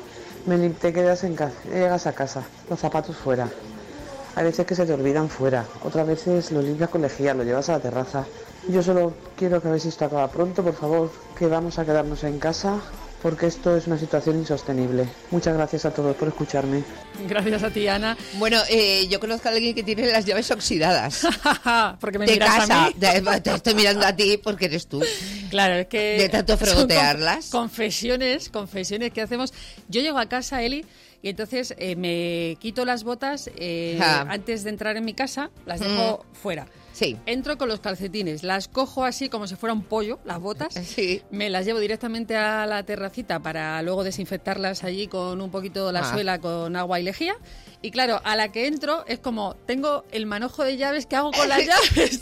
Me te quedas en casa, llegas a casa, los zapatos fuera. Hay veces que se te olvidan fuera, otras veces los limpias con lejía, lo llevas a la terraza. Yo solo quiero que a ver si esto acaba pronto, por favor, que vamos a quedarnos en casa, porque esto es una situación insostenible. Muchas gracias a todos por escucharme. Gracias a ti, Ana. Bueno, eh, yo conozco a alguien que tiene las llaves oxidadas. Porque me de miras casa. a mí. Te, te estoy mirando a ti porque eres tú. Claro, es que... De tanto fregotearlas. Con, confesiones, confesiones que hacemos. Yo llego a casa, Eli, y entonces eh, me quito las botas eh, antes de entrar en mi casa, las dejo mm. fuera. Sí. Entro con los calcetines, las cojo así como si fuera un pollo, las botas, sí. me las llevo directamente a la terracita para luego desinfectarlas allí con un poquito la ah. suela con agua y lejía. Y claro, a la que entro es como, tengo el manojo de llaves, ¿qué hago con las llaves?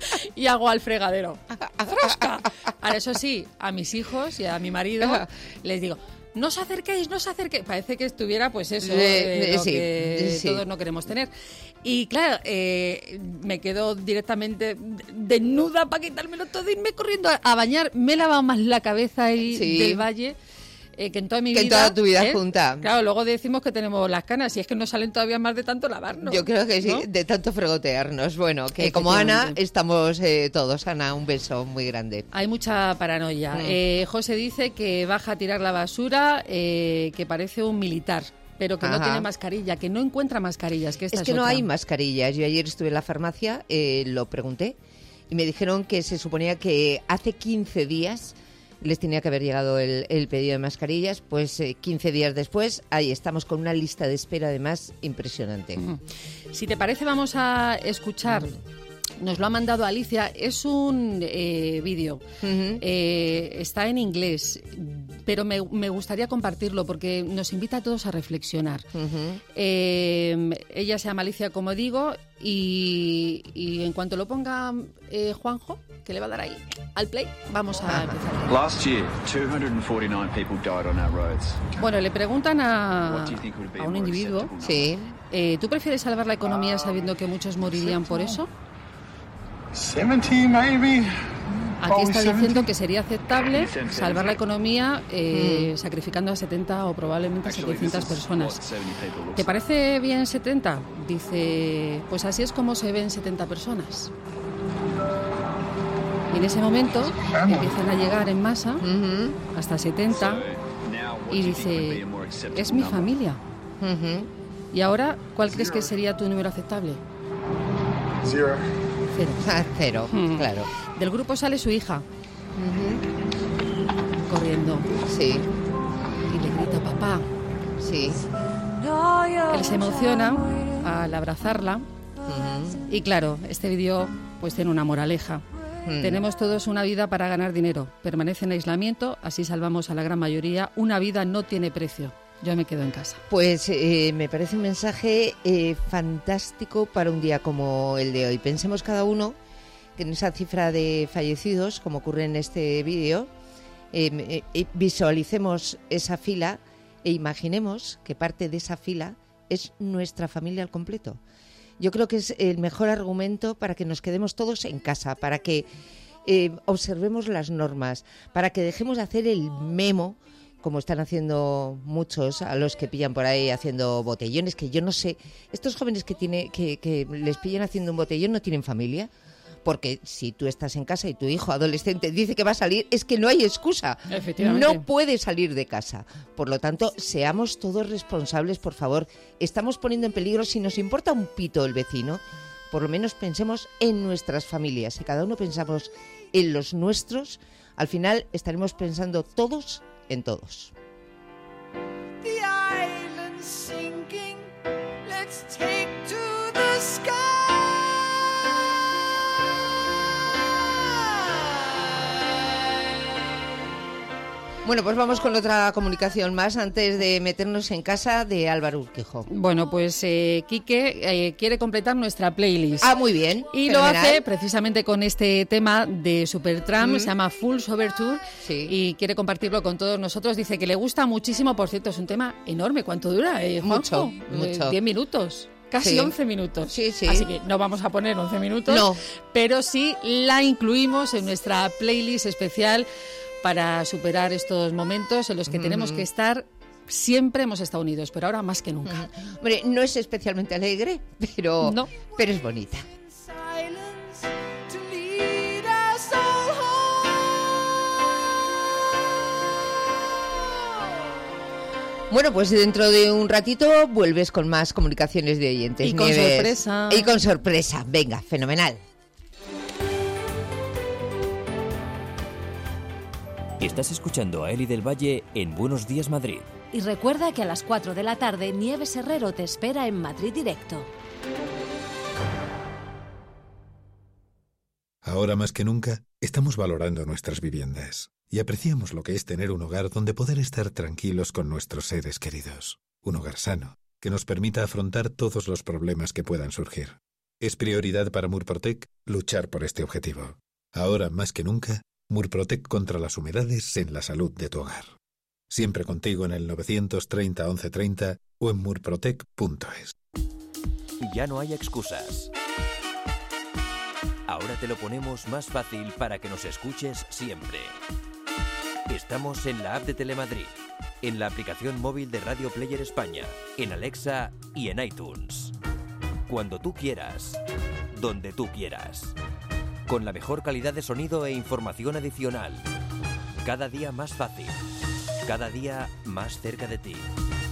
Y hago al fregadero. ¡Frasca! Ahora, eso sí, a mis hijos y a mi marido les digo... No os acerquéis, no os acerquéis. Parece que estuviera, pues eso, eh, lo sí, que sí. todos no queremos tener. Y claro, eh, me quedo directamente desnuda para quitármelo todo y irme corriendo a, a bañar. Me he lavado más la cabeza ahí sí. del valle eh, que en toda mi que vida. Que en toda tu vida ¿eh? junta. Claro, luego decimos que tenemos las canas y es que nos salen todavía más de tanto lavarnos. Yo creo que sí, ¿no? de tanto fregotearnos. Bueno, que como Ana estamos eh, todos. Ana, un beso muy grande. Hay mucha paranoia. Mm. Eh, José dice que baja a tirar la basura, eh, que parece un militar, pero que Ajá. no tiene mascarilla, que no encuentra mascarillas. Que esta es es que otra. No hay mascarillas. Yo ayer estuve en la farmacia, eh, lo pregunté, y me dijeron que se suponía que hace quince días les tenía que haber llegado el, el pedido de mascarillas, pues eh, quince días después, ahí estamos con una lista de espera además impresionante. Uh-huh. Si te parece, vamos a escuchar... Uh-huh. Nos lo ha mandado Alicia, es un eh, vídeo, uh-huh. eh, está en inglés, pero me, me gustaría compartirlo porque nos invita a todos a reflexionar. Uh-huh. Eh, ella se llama Alicia, como digo, y, y en cuanto lo ponga eh, Juanjo, que le va a dar ahí al play, vamos a empezar. Last year, two hundred forty-nine people died on our roads. Bueno, le preguntan a, a un individuo, sí. eh, ¿tú prefieres salvar la economía sabiendo que muchos morirían por eso? setenta, maybe. Aquí está diciendo que sería aceptable salvar la economía eh, mm. sacrificando a setenta o probablemente setecientas personas. ¿Te parece bien setenta? Dice, pues así es como se ven setenta personas. Y en ese momento empiezan a llegar en masa uh-huh. hasta setenta y dice, es mi familia. Uh-huh. Y ahora, ¿cuál crees que sería tu número aceptable? Cero. Cero. Ah, cero, mm. claro. Del grupo sale su hija. Uh-huh. Corriendo. Sí. Y le grita, papá. Sí. Él se emociona al abrazarla. Uh-huh. Y claro, este vídeo pues tiene una moraleja. Uh-huh. Tenemos todos una vida para ganar dinero. Permanece en aislamiento, así salvamos a la gran mayoría. Una vida no tiene precio. Yo me quedo en casa. Pues eh, me parece un mensaje eh, fantástico para un día como el de hoy. Pensemos cada uno que en esa cifra de fallecidos, como ocurre en este vídeo, eh, eh, visualicemos esa fila e imaginemos que parte de esa fila es nuestra familia al completo. Yo creo que es el mejor argumento para que nos quedemos todos en casa, para que eh, observemos las normas, para que dejemos de hacer el memo, como están haciendo muchos, a los que pillan por ahí haciendo botellones, que yo no sé, estos jóvenes que, tiene, que, que les pillan haciendo un botellón no tienen familia, porque si tú estás en casa y tu hijo adolescente dice que va a salir, es que no hay excusa, no puede salir de casa. Por lo tanto, seamos todos responsables, por favor. Estamos poniendo en peligro, si nos importa un pito el vecino, por lo menos pensemos en nuestras familias. Si cada uno pensamos en los nuestros, al final estaremos pensando todos en todos. The island sinking, let's take to the sky. Bueno, pues vamos con otra comunicación más antes de meternos en casa de Álvaro Urquijo. Bueno, pues eh, Quique eh, quiere completar nuestra playlist. Ah, muy bien. Y fenomenal. Lo hace precisamente con este tema de Supertramp, mm. se llama Fool's Overture, sí. Y quiere compartirlo con todos nosotros. Dice que le gusta muchísimo, por cierto, es un tema enorme. ¿Cuánto dura, eh, Mucho, eh, mucho. diez minutos. Casi sí. once minutos. Sí, sí. Así que no vamos a poner once minutos, no. Pero sí la incluimos en nuestra playlist especial para superar estos momentos en los que mm. tenemos que estar. Siempre hemos estado unidos, pero ahora más que nunca. Mm. Hombre, no es especialmente alegre, pero, no. pero es bonita. Bueno, pues dentro de un ratito vuelves con más comunicaciones de oyentes. Y con Nieves. sorpresa. Y con sorpresa. Venga, fenomenal. Estás escuchando a Eli del Valle en Buenos Días Madrid. Y recuerda que a las cuatro de la tarde Nieves Herrero te espera en Madrid Directo. Ahora más que nunca, estamos valorando nuestras viviendas y apreciamos lo que es tener un hogar donde poder estar tranquilos con nuestros seres queridos. Un hogar sano, que nos permita afrontar todos los problemas que puedan surgir. Es prioridad para Murprotec luchar por este objetivo. Ahora más que nunca, Murprotec contra las humedades en la salud de tu hogar. Siempre contigo en el novecientos treinta once treinta o en murprotec punto es. Ya no hay excusas. Ahora te lo ponemos más fácil para que nos escuches siempre. Estamos en la app de Telemadrid, en la aplicación móvil de Radio Player España, en Alexa y en iTunes. Cuando tú quieras, donde tú quieras. Con la mejor calidad de sonido e información adicional. Cada día más fácil. Cada día más cerca de ti.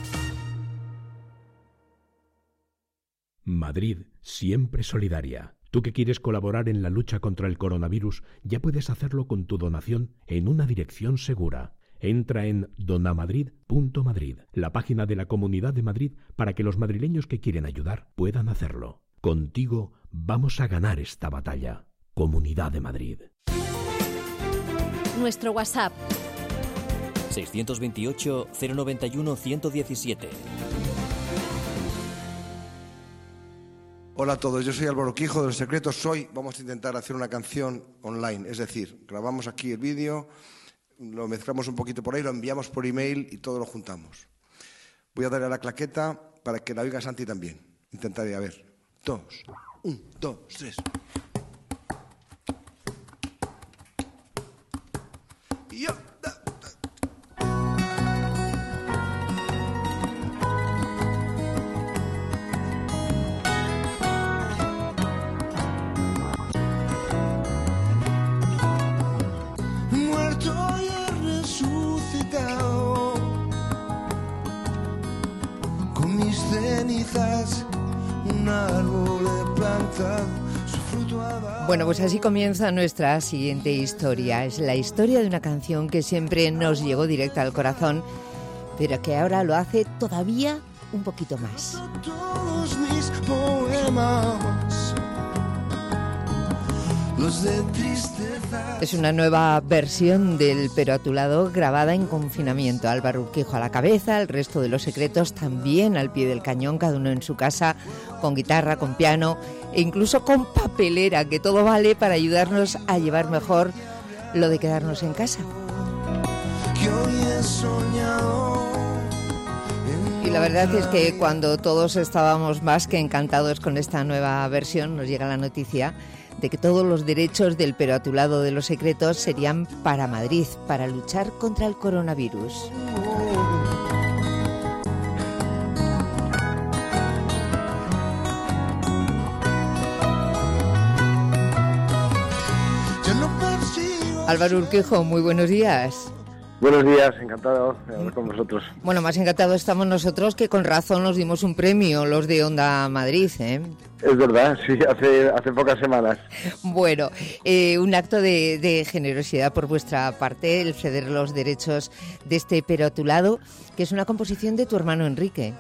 Madrid, siempre solidaria. Tú que quieres colaborar en la lucha contra el coronavirus, ya puedes hacerlo con tu donación en una dirección segura. Entra en donamadrid punto madrid, la página de la Comunidad de Madrid, para que los madrileños que quieren ayudar puedan hacerlo. Contigo vamos a ganar esta batalla. Comunidad de Madrid. Nuestro WhatsApp seiscientos veintiocho, cero noventa y uno, ciento diecisiete. Hola a todos, yo soy Álvaro Quijo de Los Secretos. Hoy vamos a intentar hacer una canción online, es decir, grabamos aquí el vídeo, lo mezclamos un poquito por ahí, lo enviamos por email y todo lo juntamos. Voy a darle a la claqueta para que la oiga Santi también. Intentaré, a ver, dos, un, dos, tres. Y yo... Un árbol he plantado, su fruto ha dado. Bueno, pues así comienza nuestra siguiente historia. Es la historia de una canción que siempre nos llegó directa al corazón, pero que ahora lo hace todavía un poquito más. Todos mis poemas los de tristeza. Es una nueva versión del Pero a tu lado grabada en confinamiento. Álvaro Urquijo a la cabeza, el resto de Los Secretos también al pie del cañón, cada uno en su casa, con guitarra, con piano e incluso con papelera, que todo vale para ayudarnos a llevar mejor lo de quedarnos en casa. Que hoy he soñado. Y la verdad es que cuando todos estábamos más que encantados con esta nueva versión, nos llega la noticia de que todos los derechos del Pero a tu lado de Los Secretos serían para Madrid, para luchar contra el coronavirus. Álvaro Urquijo, muy buenos días. Buenos días, encantado de hablar con vosotros. Bueno, más encantados estamos nosotros, que con razón nos dimos un premio, los de Onda Madrid, ¿eh? Es verdad, sí, hace hace pocas semanas. Bueno, eh, un acto de, de generosidad por vuestra parte, el ceder los derechos de este Pero a tu lado, que es una composición de tu hermano Enrique.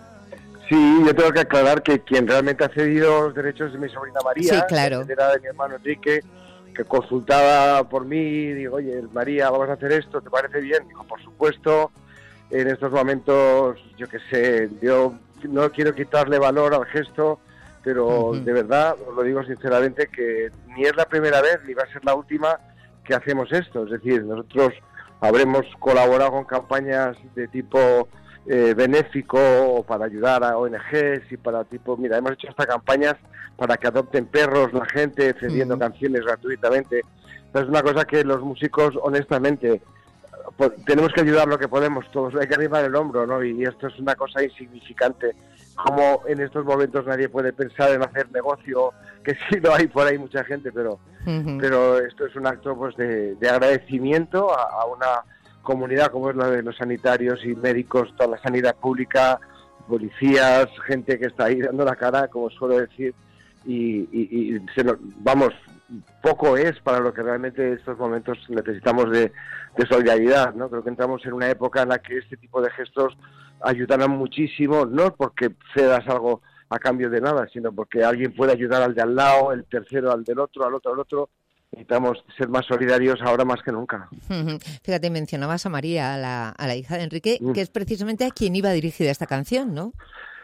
Sí, yo tengo que aclarar que quien realmente ha cedido los derechos de mi sobrina María, sí, claro, que era de mi hermano Enrique, que consultaba por mí, y digo, oye, María, vamos a hacer esto, ¿te parece bien? Dijo, por supuesto. En estos momentos, yo qué sé, yo no quiero quitarle valor al gesto, pero uh-huh. de verdad, os lo digo sinceramente, que ni es la primera vez ni va a ser la última que hacemos esto. Es decir, nosotros habremos colaborado con campañas de tipo eh, benéfico para ayudar a O N Ges y para tipo, mira, hemos hecho hasta campañas para que adopten perros la gente, cediendo uh-huh. canciones gratuitamente. Entonces, es una cosa que los músicos, honestamente, pues, tenemos que ayudar lo que podemos, todos hay que arribar el hombro, ¿no? Y esto es una cosa insignificante. Como en estos momentos nadie puede pensar en hacer negocio, que sí lo hay por ahí mucha gente, pero uh-huh. pero esto es un acto pues de, de agradecimiento a, a una comunidad como es la de los sanitarios y médicos, toda la sanidad pública, policías, gente que está ahí dando la cara, como suelo decir, y, y, y se nos, vamos, poco es para lo que realmente en estos momentos necesitamos de, de solidaridad, ¿no? Creo que entramos en una época en la que este tipo de gestos ayudarán muchísimo, no porque cedas algo a cambio de nada, sino porque alguien puede ayudar al de al lado, el tercero al del otro, al otro al otro. Necesitamos ser más solidarios ahora más que nunca. Fíjate, mencionabas a María, a la, a la hija de Enrique, mm. que es precisamente a quien iba dirigida esta canción, ¿no?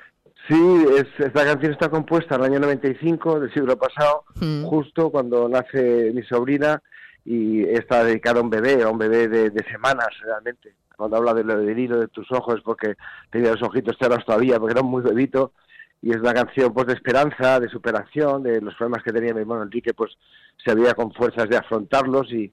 Sí, es, esta canción está compuesta en el año noventa y cinco del siglo pasado, mm. justo cuando nace mi sobrina, y está dedicada a un bebé, a un bebé de, de semanas realmente. Cuando habla de lo del hilo de tus ojos, porque tenía los ojitos cerrados todavía, porque era muy bebito, y es una canción pues de esperanza, de superación, de los problemas que tenía mi hermano Enrique, pues se había con fuerzas de afrontarlos, y,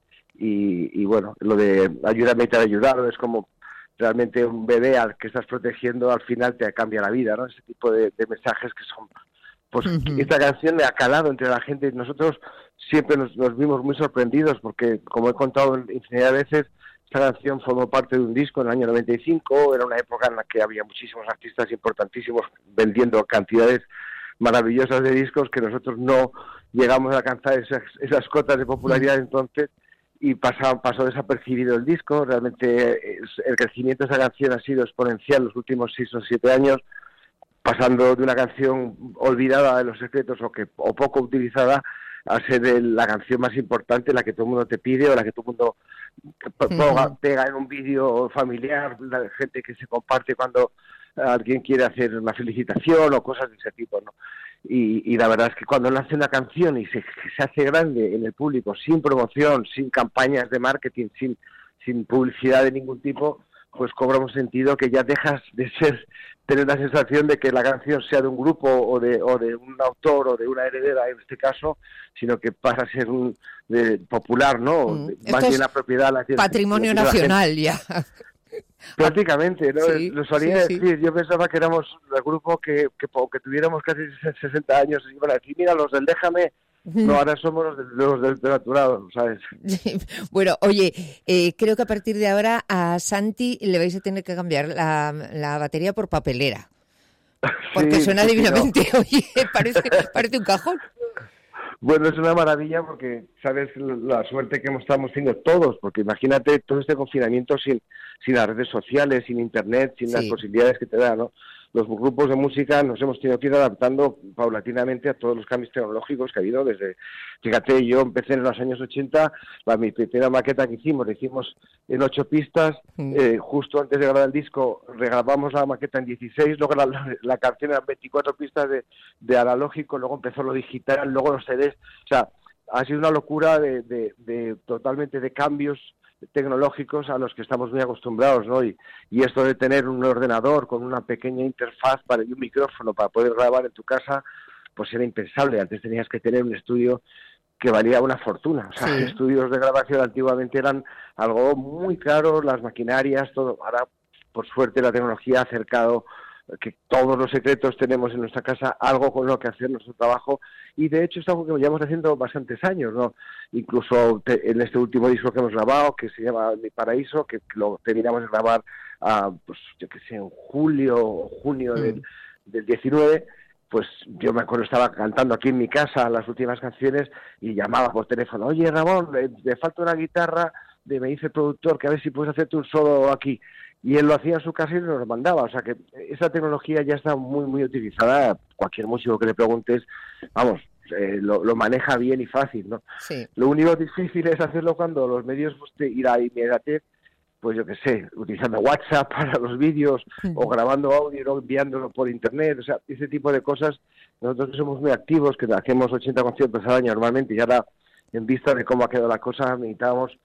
y, y bueno, lo de ayúdame a ayudarlo es como realmente un bebé al que estás protegiendo al final te cambia la vida, ¿no? Ese tipo de, de mensajes que son, pues uh-huh. esta canción me ha calado entre la gente. Nosotros siempre nos, nos vimos muy sorprendidos porque, como he contado infinidad de veces, esta canción formó parte de un disco en el año noventa y cinco, era una época en la que había muchísimos artistas importantísimos vendiendo cantidades maravillosas de discos que nosotros no llegamos a alcanzar esas, esas cotas de popularidad entonces, y pasó, pasó desapercibido el disco. Realmente el crecimiento de esa canción ha sido exponencial los últimos seis o siete años, pasando de una canción olvidada de Los Secretos o que o poco utilizada a ser el, la canción más importante, la que todo el mundo te pide o la que todo el mundo uh-huh. pega en un vídeo familiar, la gente que se comparte cuando alguien quiere hacer una felicitación o cosas de ese tipo, ¿no? Y, y la verdad es que cuando nace una canción y se, se hace grande en el público, sin promoción, sin campañas de marketing, sin, sin publicidad de ningún tipo, pues cobra un sentido que ya dejas de ser, tener la sensación de que la canción sea de un grupo o de, o de un autor o de una heredera en este caso, sino que pasa a ser un de, popular, ¿no? Mm. Más bien la propiedad la tiene, patrimonio la nacional ya. Prácticamente, ¿no? Sí, lo solía sí, decir, sí. Yo pensaba que éramos el grupo que, que, que tuviéramos casi sesenta años y iban a decir, mira, los del Déjame, no, ahora somos los, de, los del Naturado, ¿sabes? Bueno, oye, eh, creo que a partir de ahora a Santi le vais a tener que cambiar la, la batería por papelera, porque sí, suena sí, divinamente, no. Oye, parece, parece un cajón. Bueno, es una maravilla porque sabes la suerte que estamos teniendo todos, porque imagínate todo este confinamiento sin sin las redes sociales, sin internet, sin sí. las posibilidades que te da, ¿no? los grupos de música nos hemos tenido que ir adaptando paulatinamente a todos los cambios tecnológicos que ha habido desde, fíjate, yo empecé en los años ochenta, la, mi primera maqueta que hicimos, la hicimos en ocho pistas, mm. eh, justo antes de grabar el disco regrabamos la maqueta en dieciséis, luego la, la, la canción eran veinticuatro pistas de, de analógico, luego empezó lo digital, luego los C Ds, o sea, ha sido una locura de, de, de totalmente de cambios tecnológicos a los que estamos muy acostumbrados, ¿no? Y, y esto de tener un ordenador con una pequeña interfaz para, y un micrófono para poder grabar en tu casa, pues era impensable. Antes tenías que tener un estudio que valía una fortuna. O sea, sí. Estudios de grabación antiguamente eran algo muy caro, las maquinarias, todo. Ahora, por suerte, la tecnología ha acercado que todos los secretos tenemos en nuestra casa algo con lo que hacer nuestro trabajo, y de hecho es algo que llevamos haciendo bastantes años, ¿no? Incluso te, en este último disco que hemos grabado, que se llama Mi Paraíso, que lo terminamos de grabar a, pues yo que sé, en julio o junio mm. del, del diecinueve, pues yo me acuerdo, estaba cantando aquí en mi casa las últimas canciones y llamaba por teléfono, oye Ramón, le, le falta una guitarra, de, me dice el productor que a ver si puedes hacerte un solo aquí. Y él lo hacía en su casa y nos lo mandaba. O sea que esa tecnología ya está muy, muy utilizada. Cualquier músico que le preguntes, vamos, eh, lo, lo maneja bien y fácil, ¿no? Sí. Lo único difícil es hacerlo cuando los medios, pues, te irá inmediatez, pues yo qué sé, utilizando WhatsApp para los vídeos sí. o grabando audio, ¿no? Enviándolo por internet. O sea, ese tipo de cosas. Nosotros que somos muy activos, que hacemos ochenta conciertos al año normalmente, y ahora, en vista de cómo ha quedado la cosa, necesitábamos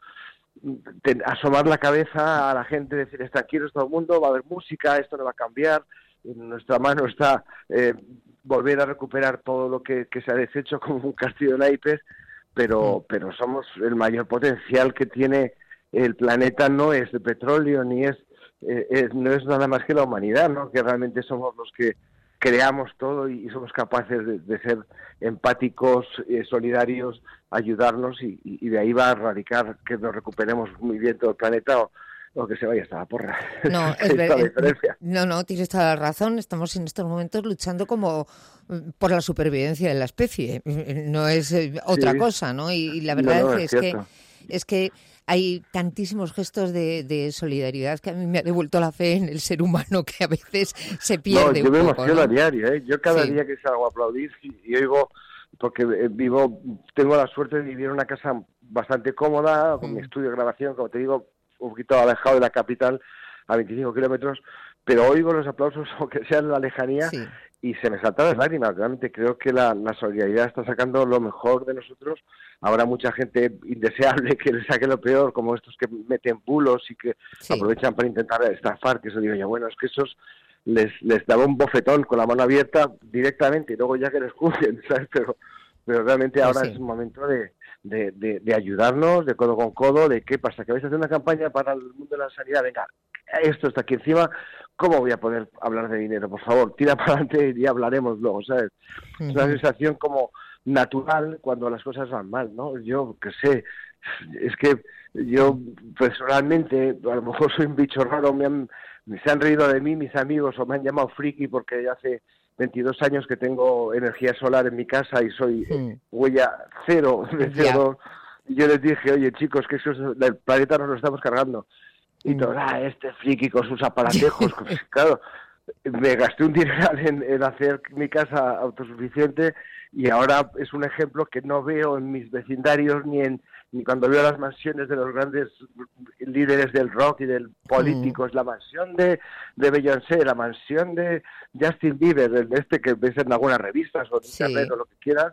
asomar la cabeza a la gente, decirles tranquilos todo el mundo, va a haber música, esto no va a cambiar, en nuestra mano está eh, volver a recuperar todo lo que, que se ha deshecho como un castillo de naipes, pero, pero somos el mayor potencial que tiene el planeta, no es de petróleo, ni es, eh, es no es nada más que la humanidad, ¿no? Que realmente somos los que creamos todo y, y somos capaces de, de ser empáticos, eh, solidarios, ayudarnos y, y de ahí va a radicar que nos recuperemos muy bien todo el planeta o, o que se vaya hasta la porra. No, es verdad. No, no, tienes toda la razón. Estamos en estos momentos luchando como por la supervivencia de la especie. No es otra sí. cosa, ¿no? Y, y la verdad no, no, es, es que es que hay tantísimos gestos de, de solidaridad que a mí me ha devuelto la fe en el ser humano que a veces se pierde. No, yo un me poco, emociono ¿no? a diario, ¿eh? Yo cada sí. día que salgo a aplaudir y, y oigo, porque vivo, tengo la suerte de vivir en una casa bastante cómoda, con mm. mi estudio de grabación, como te digo, un poquito alejado de la capital, a veinticinco kilómetros, pero oigo los aplausos, aunque sea en la lejanía, sí. y se me saltan las lágrimas. Realmente creo que la, la solidaridad está sacando lo mejor de nosotros. Habrá mucha gente indeseable que le saque lo peor, como estos que meten bulos y que sí. aprovechan para intentar estafar, que eso digo yo, bueno, es que esos les les daba un bofetón con la mano abierta directamente y luego ya que les juzguen, ¿sabes? Pero, pero realmente ahora sí. es un momento de, de, de, de ayudarnos, de codo con codo, de qué pasa, que vais a hacer una campaña para el mundo de la sanidad, venga, esto está aquí encima, ¿cómo voy a poder hablar de dinero? Por favor, tira para adelante y hablaremos luego, ¿sabes? Uh-huh. Es una sensación como natural cuando las cosas van mal, ¿no? Yo, qué sé, es que yo personalmente, a lo mejor soy un bicho raro, me han, se han reído de mí mis amigos o me han llamado friki porque hace veintidós años que tengo energía solar en mi casa y soy sí. huella cero de C O dos. Y yo les dije, oye chicos, que eso es, el planeta nos lo estamos cargando. Y todo, ah, este friki con sus aparatejos, claro, me gasté un dineral en, en hacer mi casa autosuficiente y ahora es un ejemplo que no veo en mis vecindarios ni en ni cuando veo las mansiones de los grandes líderes del rock y del políticos, mm. la mansión de, de Beyoncé, la mansión de Justin Bieber, el este que ves en algunas revistas o en sí. internet o lo que quieras,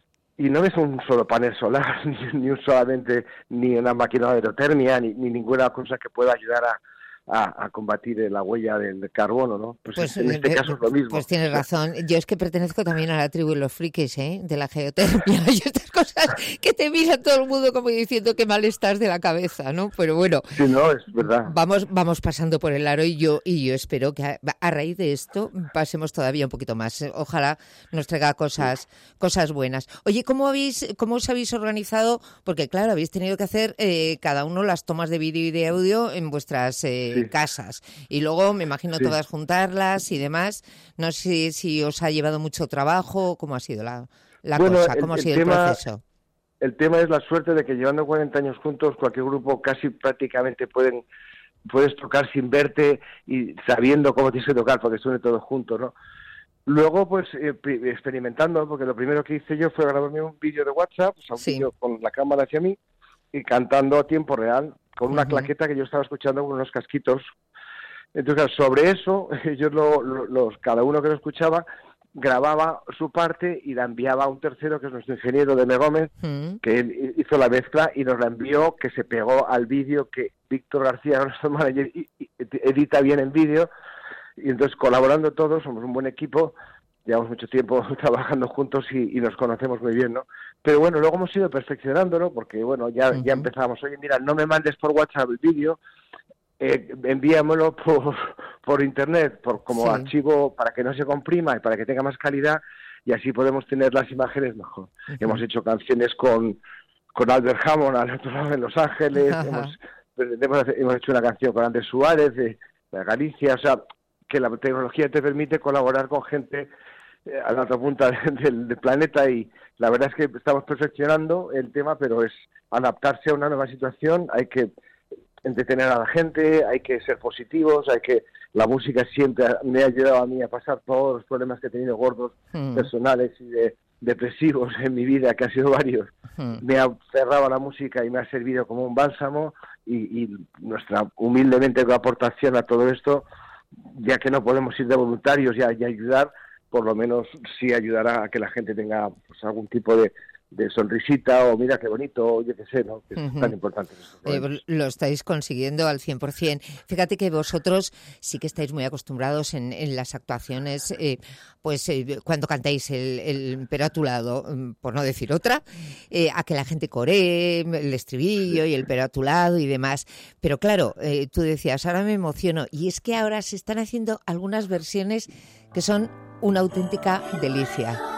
y no ves un solo panel solar, ni, ni un solamente, ni una máquina de aerotermia, ni, ni ninguna cosa que pueda ayudar a A, a combatir la huella del carbono, ¿no? Pues, pues en este eh, caso es lo mismo. Pues tienes razón. Yo es que pertenezco también a la tribu de los frikis, ¿eh? De la geotermia y estas cosas que te mira todo el mundo como diciendo que mal estás de la cabeza, ¿no? Pero bueno. Sí, no, es verdad. Vamos, vamos pasando por el aro y yo y yo espero que a, a raíz de esto pasemos todavía un poquito más. Ojalá nos traiga cosas, sí. cosas buenas. Oye, ¿cómo habéis, cómo os habéis organizado? Porque claro, habéis tenido que hacer eh, cada uno las tomas de vídeo y de audio en vuestras eh, Sí. casas y luego me imagino sí. todas juntarlas y demás. No sé si os ha llevado mucho trabajo, cómo ha sido la, la bueno, cosa, cómo el, ha sido el, el tema, proceso. El tema es la suerte de que llevando cuarenta años juntos cualquier grupo casi prácticamente pueden puedes tocar sin verte y sabiendo cómo tienes que tocar, porque suene todo junto, ¿no? Luego, pues, eh, experimentando, porque lo primero que hice yo fue grabarme un vídeo de WhatsApp, o sea, un sí. vídeo con la cámara hacia mí, y cantando a tiempo real, con una uh-huh. claqueta que yo estaba escuchando con unos casquitos. Entonces, sobre eso, yo lo, lo, los, cada uno que lo escuchaba grababa su parte y la enviaba a un tercero, que es nuestro ingeniero de Megómez, uh-huh. que él hizo la mezcla y nos la envió, que se pegó al vídeo que Víctor García, nuestro manager, edita bien en vídeo. Y entonces, colaborando todos, somos un buen equipo, llevamos mucho tiempo trabajando juntos y, y nos conocemos muy bien, ¿no? Pero bueno, luego hemos ido perfeccionándolo, porque bueno, ya, uh-huh. ya empezamos, oye, mira, no me mandes por WhatsApp el vídeo, eh, envíamelo por, por internet, por como sí. archivo, para que no se comprima y para que tenga más calidad, y así podemos tener las imágenes mejor. Uh-huh. Hemos hecho canciones con, con Albert Hammond al otro lado en Los Ángeles, uh-huh. hemos, hemos, hemos hecho una canción con Andrés Suárez de, de Galicia, o sea, que la tecnología te permite colaborar con gente eh, a la otra punta del, del planeta, y la verdad es que estamos perfeccionando el tema, pero es adaptarse a una nueva situación, hay que entretener a la gente, hay que ser positivos, hay que la música siempre me ha ayudado a mí a pasar todos los problemas que he tenido gordos, mm. personales y de, depresivos en mi vida, que han sido varios. Mm. Me ha cerrado a la música y me ha servido como un bálsamo, y, y nuestra humildemente aportación a todo esto, ya que no podemos ir de voluntarios y, y ayudar, por lo menos sí ayudará a que la gente tenga pues, algún tipo de, de sonrisita, o mira qué bonito, yo qué sé, ¿no? Que uh-huh. es tan importante. Eh, lo estáis consiguiendo al cien por ciento. Fíjate que vosotros sí que estáis muy acostumbrados en, en las actuaciones, eh, pues eh, cuando cantáis el, el Pero a tu lado, por no decir otra, eh, a que la gente coree el estribillo y el Pero a tu lado y demás. Pero claro, eh, tú decías, ahora me emociono, y es que ahora se están haciendo algunas versiones que son una auténtica delicia.